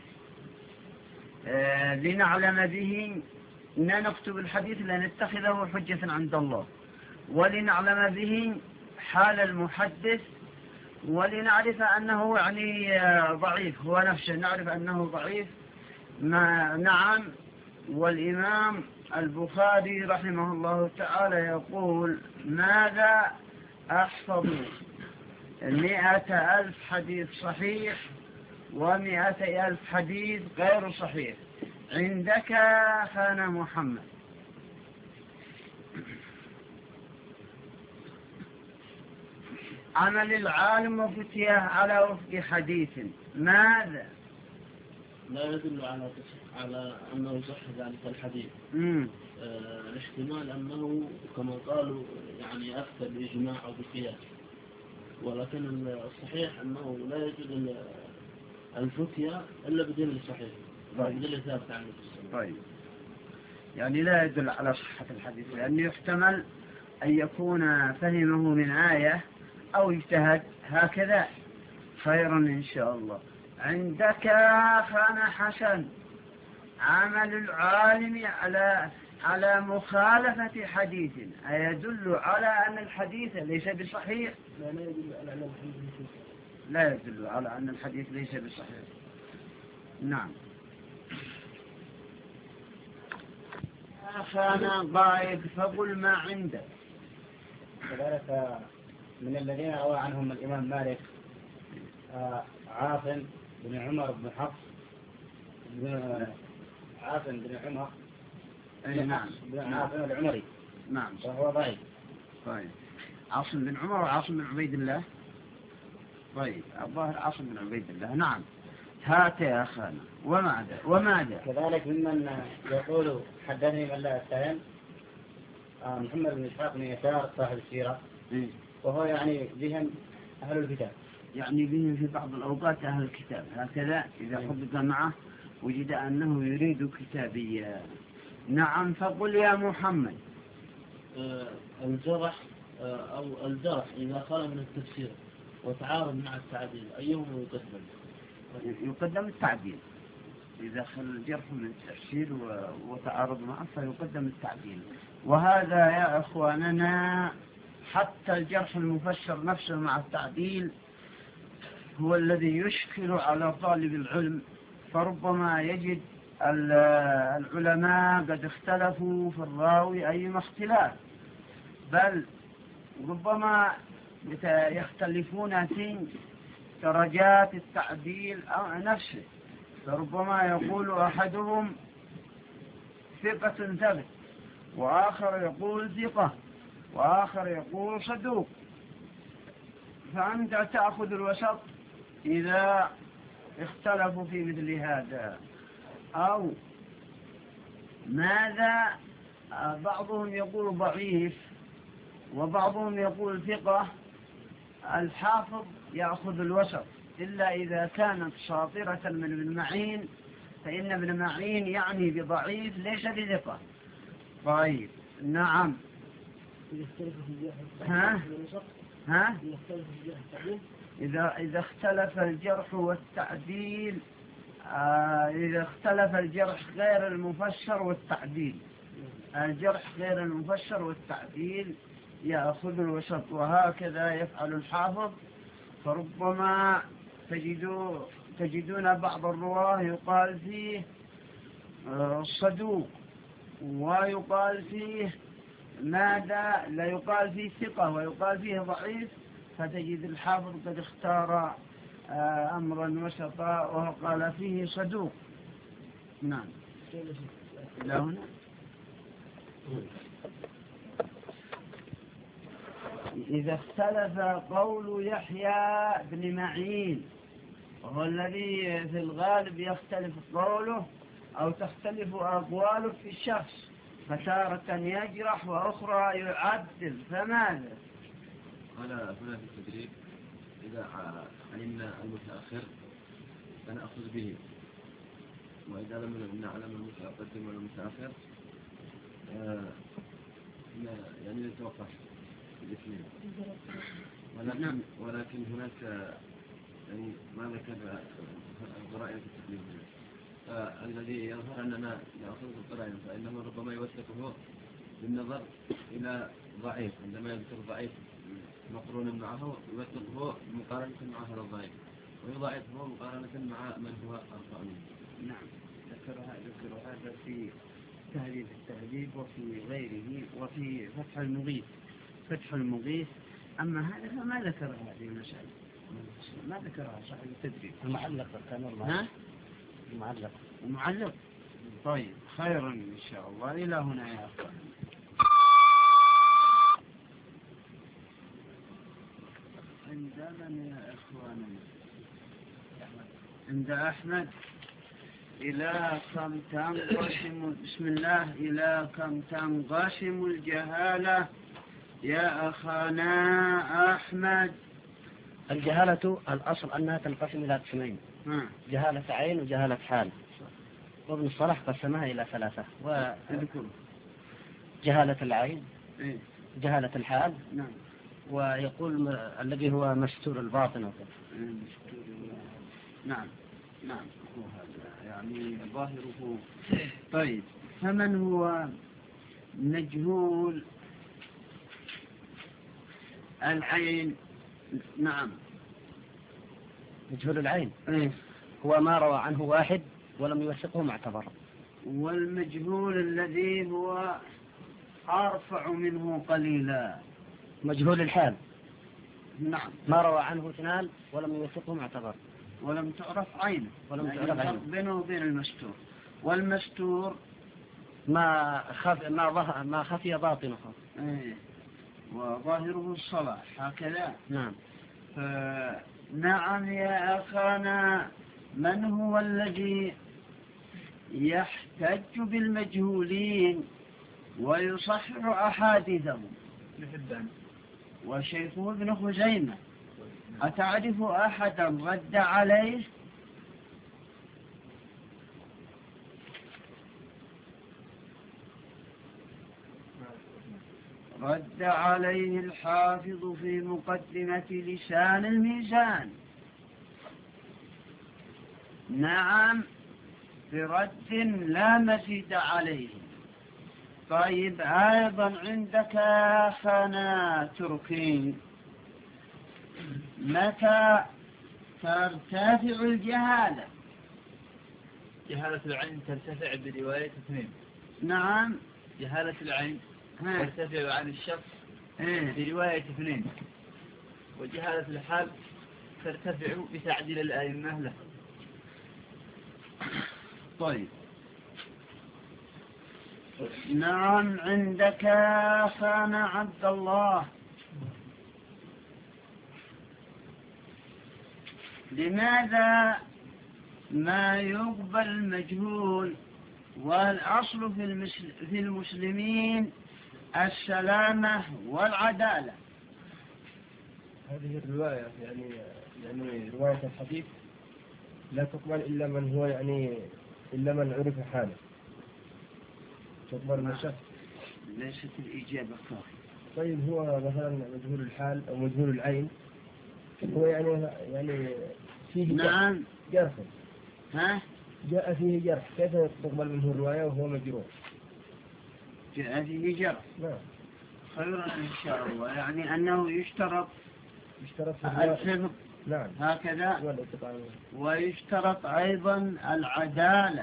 لنعلم به، إنا نكتب الحديث لنتخذه حجة عند الله، ولنعلم به حال المحدث، ولنعرف أنه يعني ضعيف، هو نفسه نعرف أنه ضعيف. نعم. والإمام البخاري رحمه الله تعالى يقول ماذا أحفظ 100,000 حديث صحيح و100,000 حديث غير صحيح. عندك أخانا محمد عمل العالم وفتيه على وفق حديث ماذا؟ لا يدل على أنه صح ذلك الحديث. الاحتمال أنه كما قالوا يعني أفتى بإجماع أو بقياس، ولكن الصحيح أنه لا يجوز الفتية إلا بدين الصحيح، بدين ثابت عنه. طيب، يعني لا يدل على صحة الحديث، لأنه يحتمل أن يكون فهمه من آية أو اجتهد هكذا. خيرا إن شاء الله. عندك أخانا حسن عمل العالم على مخالفة حديث أيدل على أن الحديث ليس بصحيح؟ لا يدل على أن الحديث لا يدل على أن الحديث ليس بصحيح. نعم. أخانا ضعيف فقل ما عنده. كذلك من الذين روى عنهم الإمام مالك عاصم بن عمر بن حفص عاصم بن عمر نعم بن عاصم العمري. نعم وهو ضعيف. طيب عاصم بن عمر وعاصم بن عبيد الله. طيب الظاهر عاصم بن عبيد الله. نعم. هات يا أخانا. وماذا كذلك ممن يقول حدثني من لا يستهن محمد بن إسحاق بن يسار صاحب السيرة. وهو يعني بهم أهل الكتاب، يعني بهم في بعض الأوقات أهل الكتاب. هكذا إذا حدث معه وجد أنه يريد كتابية. نعم. فقل يا محمد. الجرح أو الجرح إذا خلا من التفسير وتعارض مع التعديل أيهما يقدم؟ يقدم التعديل. إذا خل الجرح من التفسير وتعارض معه فيقدم التعديل. وهذا يا أخواننا حتى الجرح المفسر نفسه مع التعديل هو الذي يشكل على طالب العلم. فربما يجد العلماء قد اختلفوا في الراوي أيما اختلاف، بل ربما يختلفون في درجات التعديل نفسه. فربما يقول أحدهم ثقة ثبت، وآخر يقول ثقة، وآخر يقول صدوق. فأنت تأخذ الوسط إذا اختلفوا في مثل هذا. أو ماذا بعضهم يقول ضعيف وبعضهم يقول ثقة. الحافظ يأخذ الوسط إلا إذا كانت شاطرة من ابن معين، فإن ابن معين يعني بضعيف ليس بثقة. طيب. نعم. إذا اختلف الجرح والتعديل إذا اختلف الجرح غير المفسر والتعديل، الجرح غير المفسر والتعديل يأخذ الوسط. وهكذا يفعل الحافظ. فربما تجدون بعض الرواه يقال فيه صدوق، ويقال فيه ماذا لا يقال فيه ثقة، ويقال فيه ضعيف. فتجد الحافظ قد اختار أمرا وسطا وقال فيه صدوق. نعم. إلى هنا. إذا اختلف قول يحيى بن معين، وهو الذي في الغالب يختلف قوله أو تختلف أقواله في الشخص، فتارة يجرح وأخرى يعدل، فماذا؟ قال هنا في التدريب إذا علمنا المتأخر فنأخذ به، وإذا لم نعلم المتقدم والمتأخر يعني نتوقف الاثنين. ولكن هناك يعني ما ذكر القرائن في التقديم. فالذي يظهر أننا نأخذ القرائن فإنه ربما يوثقه بالنظر إلى ضعيف، عندما يذكر ضعيف مقرون معه يوثقه مقارنة مع هذا الضعيف، ويضاعفه مقارنة مع من هو أرفع منه. نعم. ذكر هذا في تهذيب التهذيب وفي غيره وفي فتح المغيث. أما هذا فما ذكر هذه المسألة، ما ذكرها صاحب التدريب. المعلق كان المعلق. طيب خيرا إن شاء الله. إلى هنا يا أخوان. عندنا يا إخواننا عند أحمد إلى كم تنقسم بسم الله إلى كم تنقسم الجهالة يا أخانا أحمد؟ الجهالة الأصل أنها تنقسم إلى قسمين، جهالة عين وجهالة حال. وابن الصلاح قسمها إلى ثلاثة، جهالة العين، جهالة الحال، ويقول الذي هو مستور الباطن. نعم هو هذا يعني ظاهره. طيب فمن هو مجهول العين؟ نعم مجهول العين إيه؟ هو ما روى عنه واحد ولم يوثقه معتبر. والمجهول الذي هو أرفع منه قليلا مجهول الحال نعم ما روى عنه اثنان ولم يوثقه معتبر. ولم تعرف عينه ولم يعني تعرف عينه. بينه وبين المستور. والمستور ما خفي باطنه. إيه؟ وظاهره الصلاح هكذا. نعم. نعم يا أخانا، من هو الذي يحتج بالمجهولين ويصحح أحاديثهم؟ وشيخه ابن خزيمة. أتعرف أحدا رد عليه؟ رد عليه الحافظ في مقدمة لسان الميزان. نعم برد لا مزيد عليه. طيب أيضا عندك يا أخانا تركين، متى ترتفع الجهالة؟ جهالة العين ترتفع برواية اثنين. نعم جهالة العين ترتفع عن الشخص برواية اثنين، وجهالة الحال ترتفع بتعديل الأئمة له. طيب نعم عندك يا أخانا عبد الله، لماذا ما يقبل المجهول والأصل في المسلمين السلامة والعدالة؟ هذه الرواية يعني رواية الحديث لا تقبل إلا من هو إلا من عرف حاله. تقبل من الشخص. ليست الإجابة كافية. طيب هو مثلا مجهول الحال أو مجهول العين هو يعني فيه نعم جرح. ها؟ جاء فيه جرح، كيف تقبل منه الرواية وهو مجروح؟ جاء فيه جرح. نعم. خيرا إن شاء الله، يعني أنه يشترط الحفظ. نعم. هكذا. ويشترط أيضا العدالة.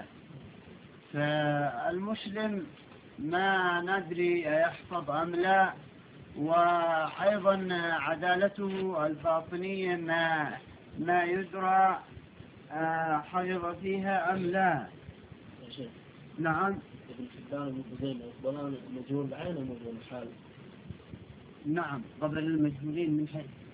فالمسلم ما ندري يحفظ أم لا، وأيضا عدالته الباطنية ما يدرى حفظ فيها أم لا. نعم. ابن حبان بن خزيمة يقبلان مجهول العين ومجهول الحال. نعم قبل المجهولين من حيث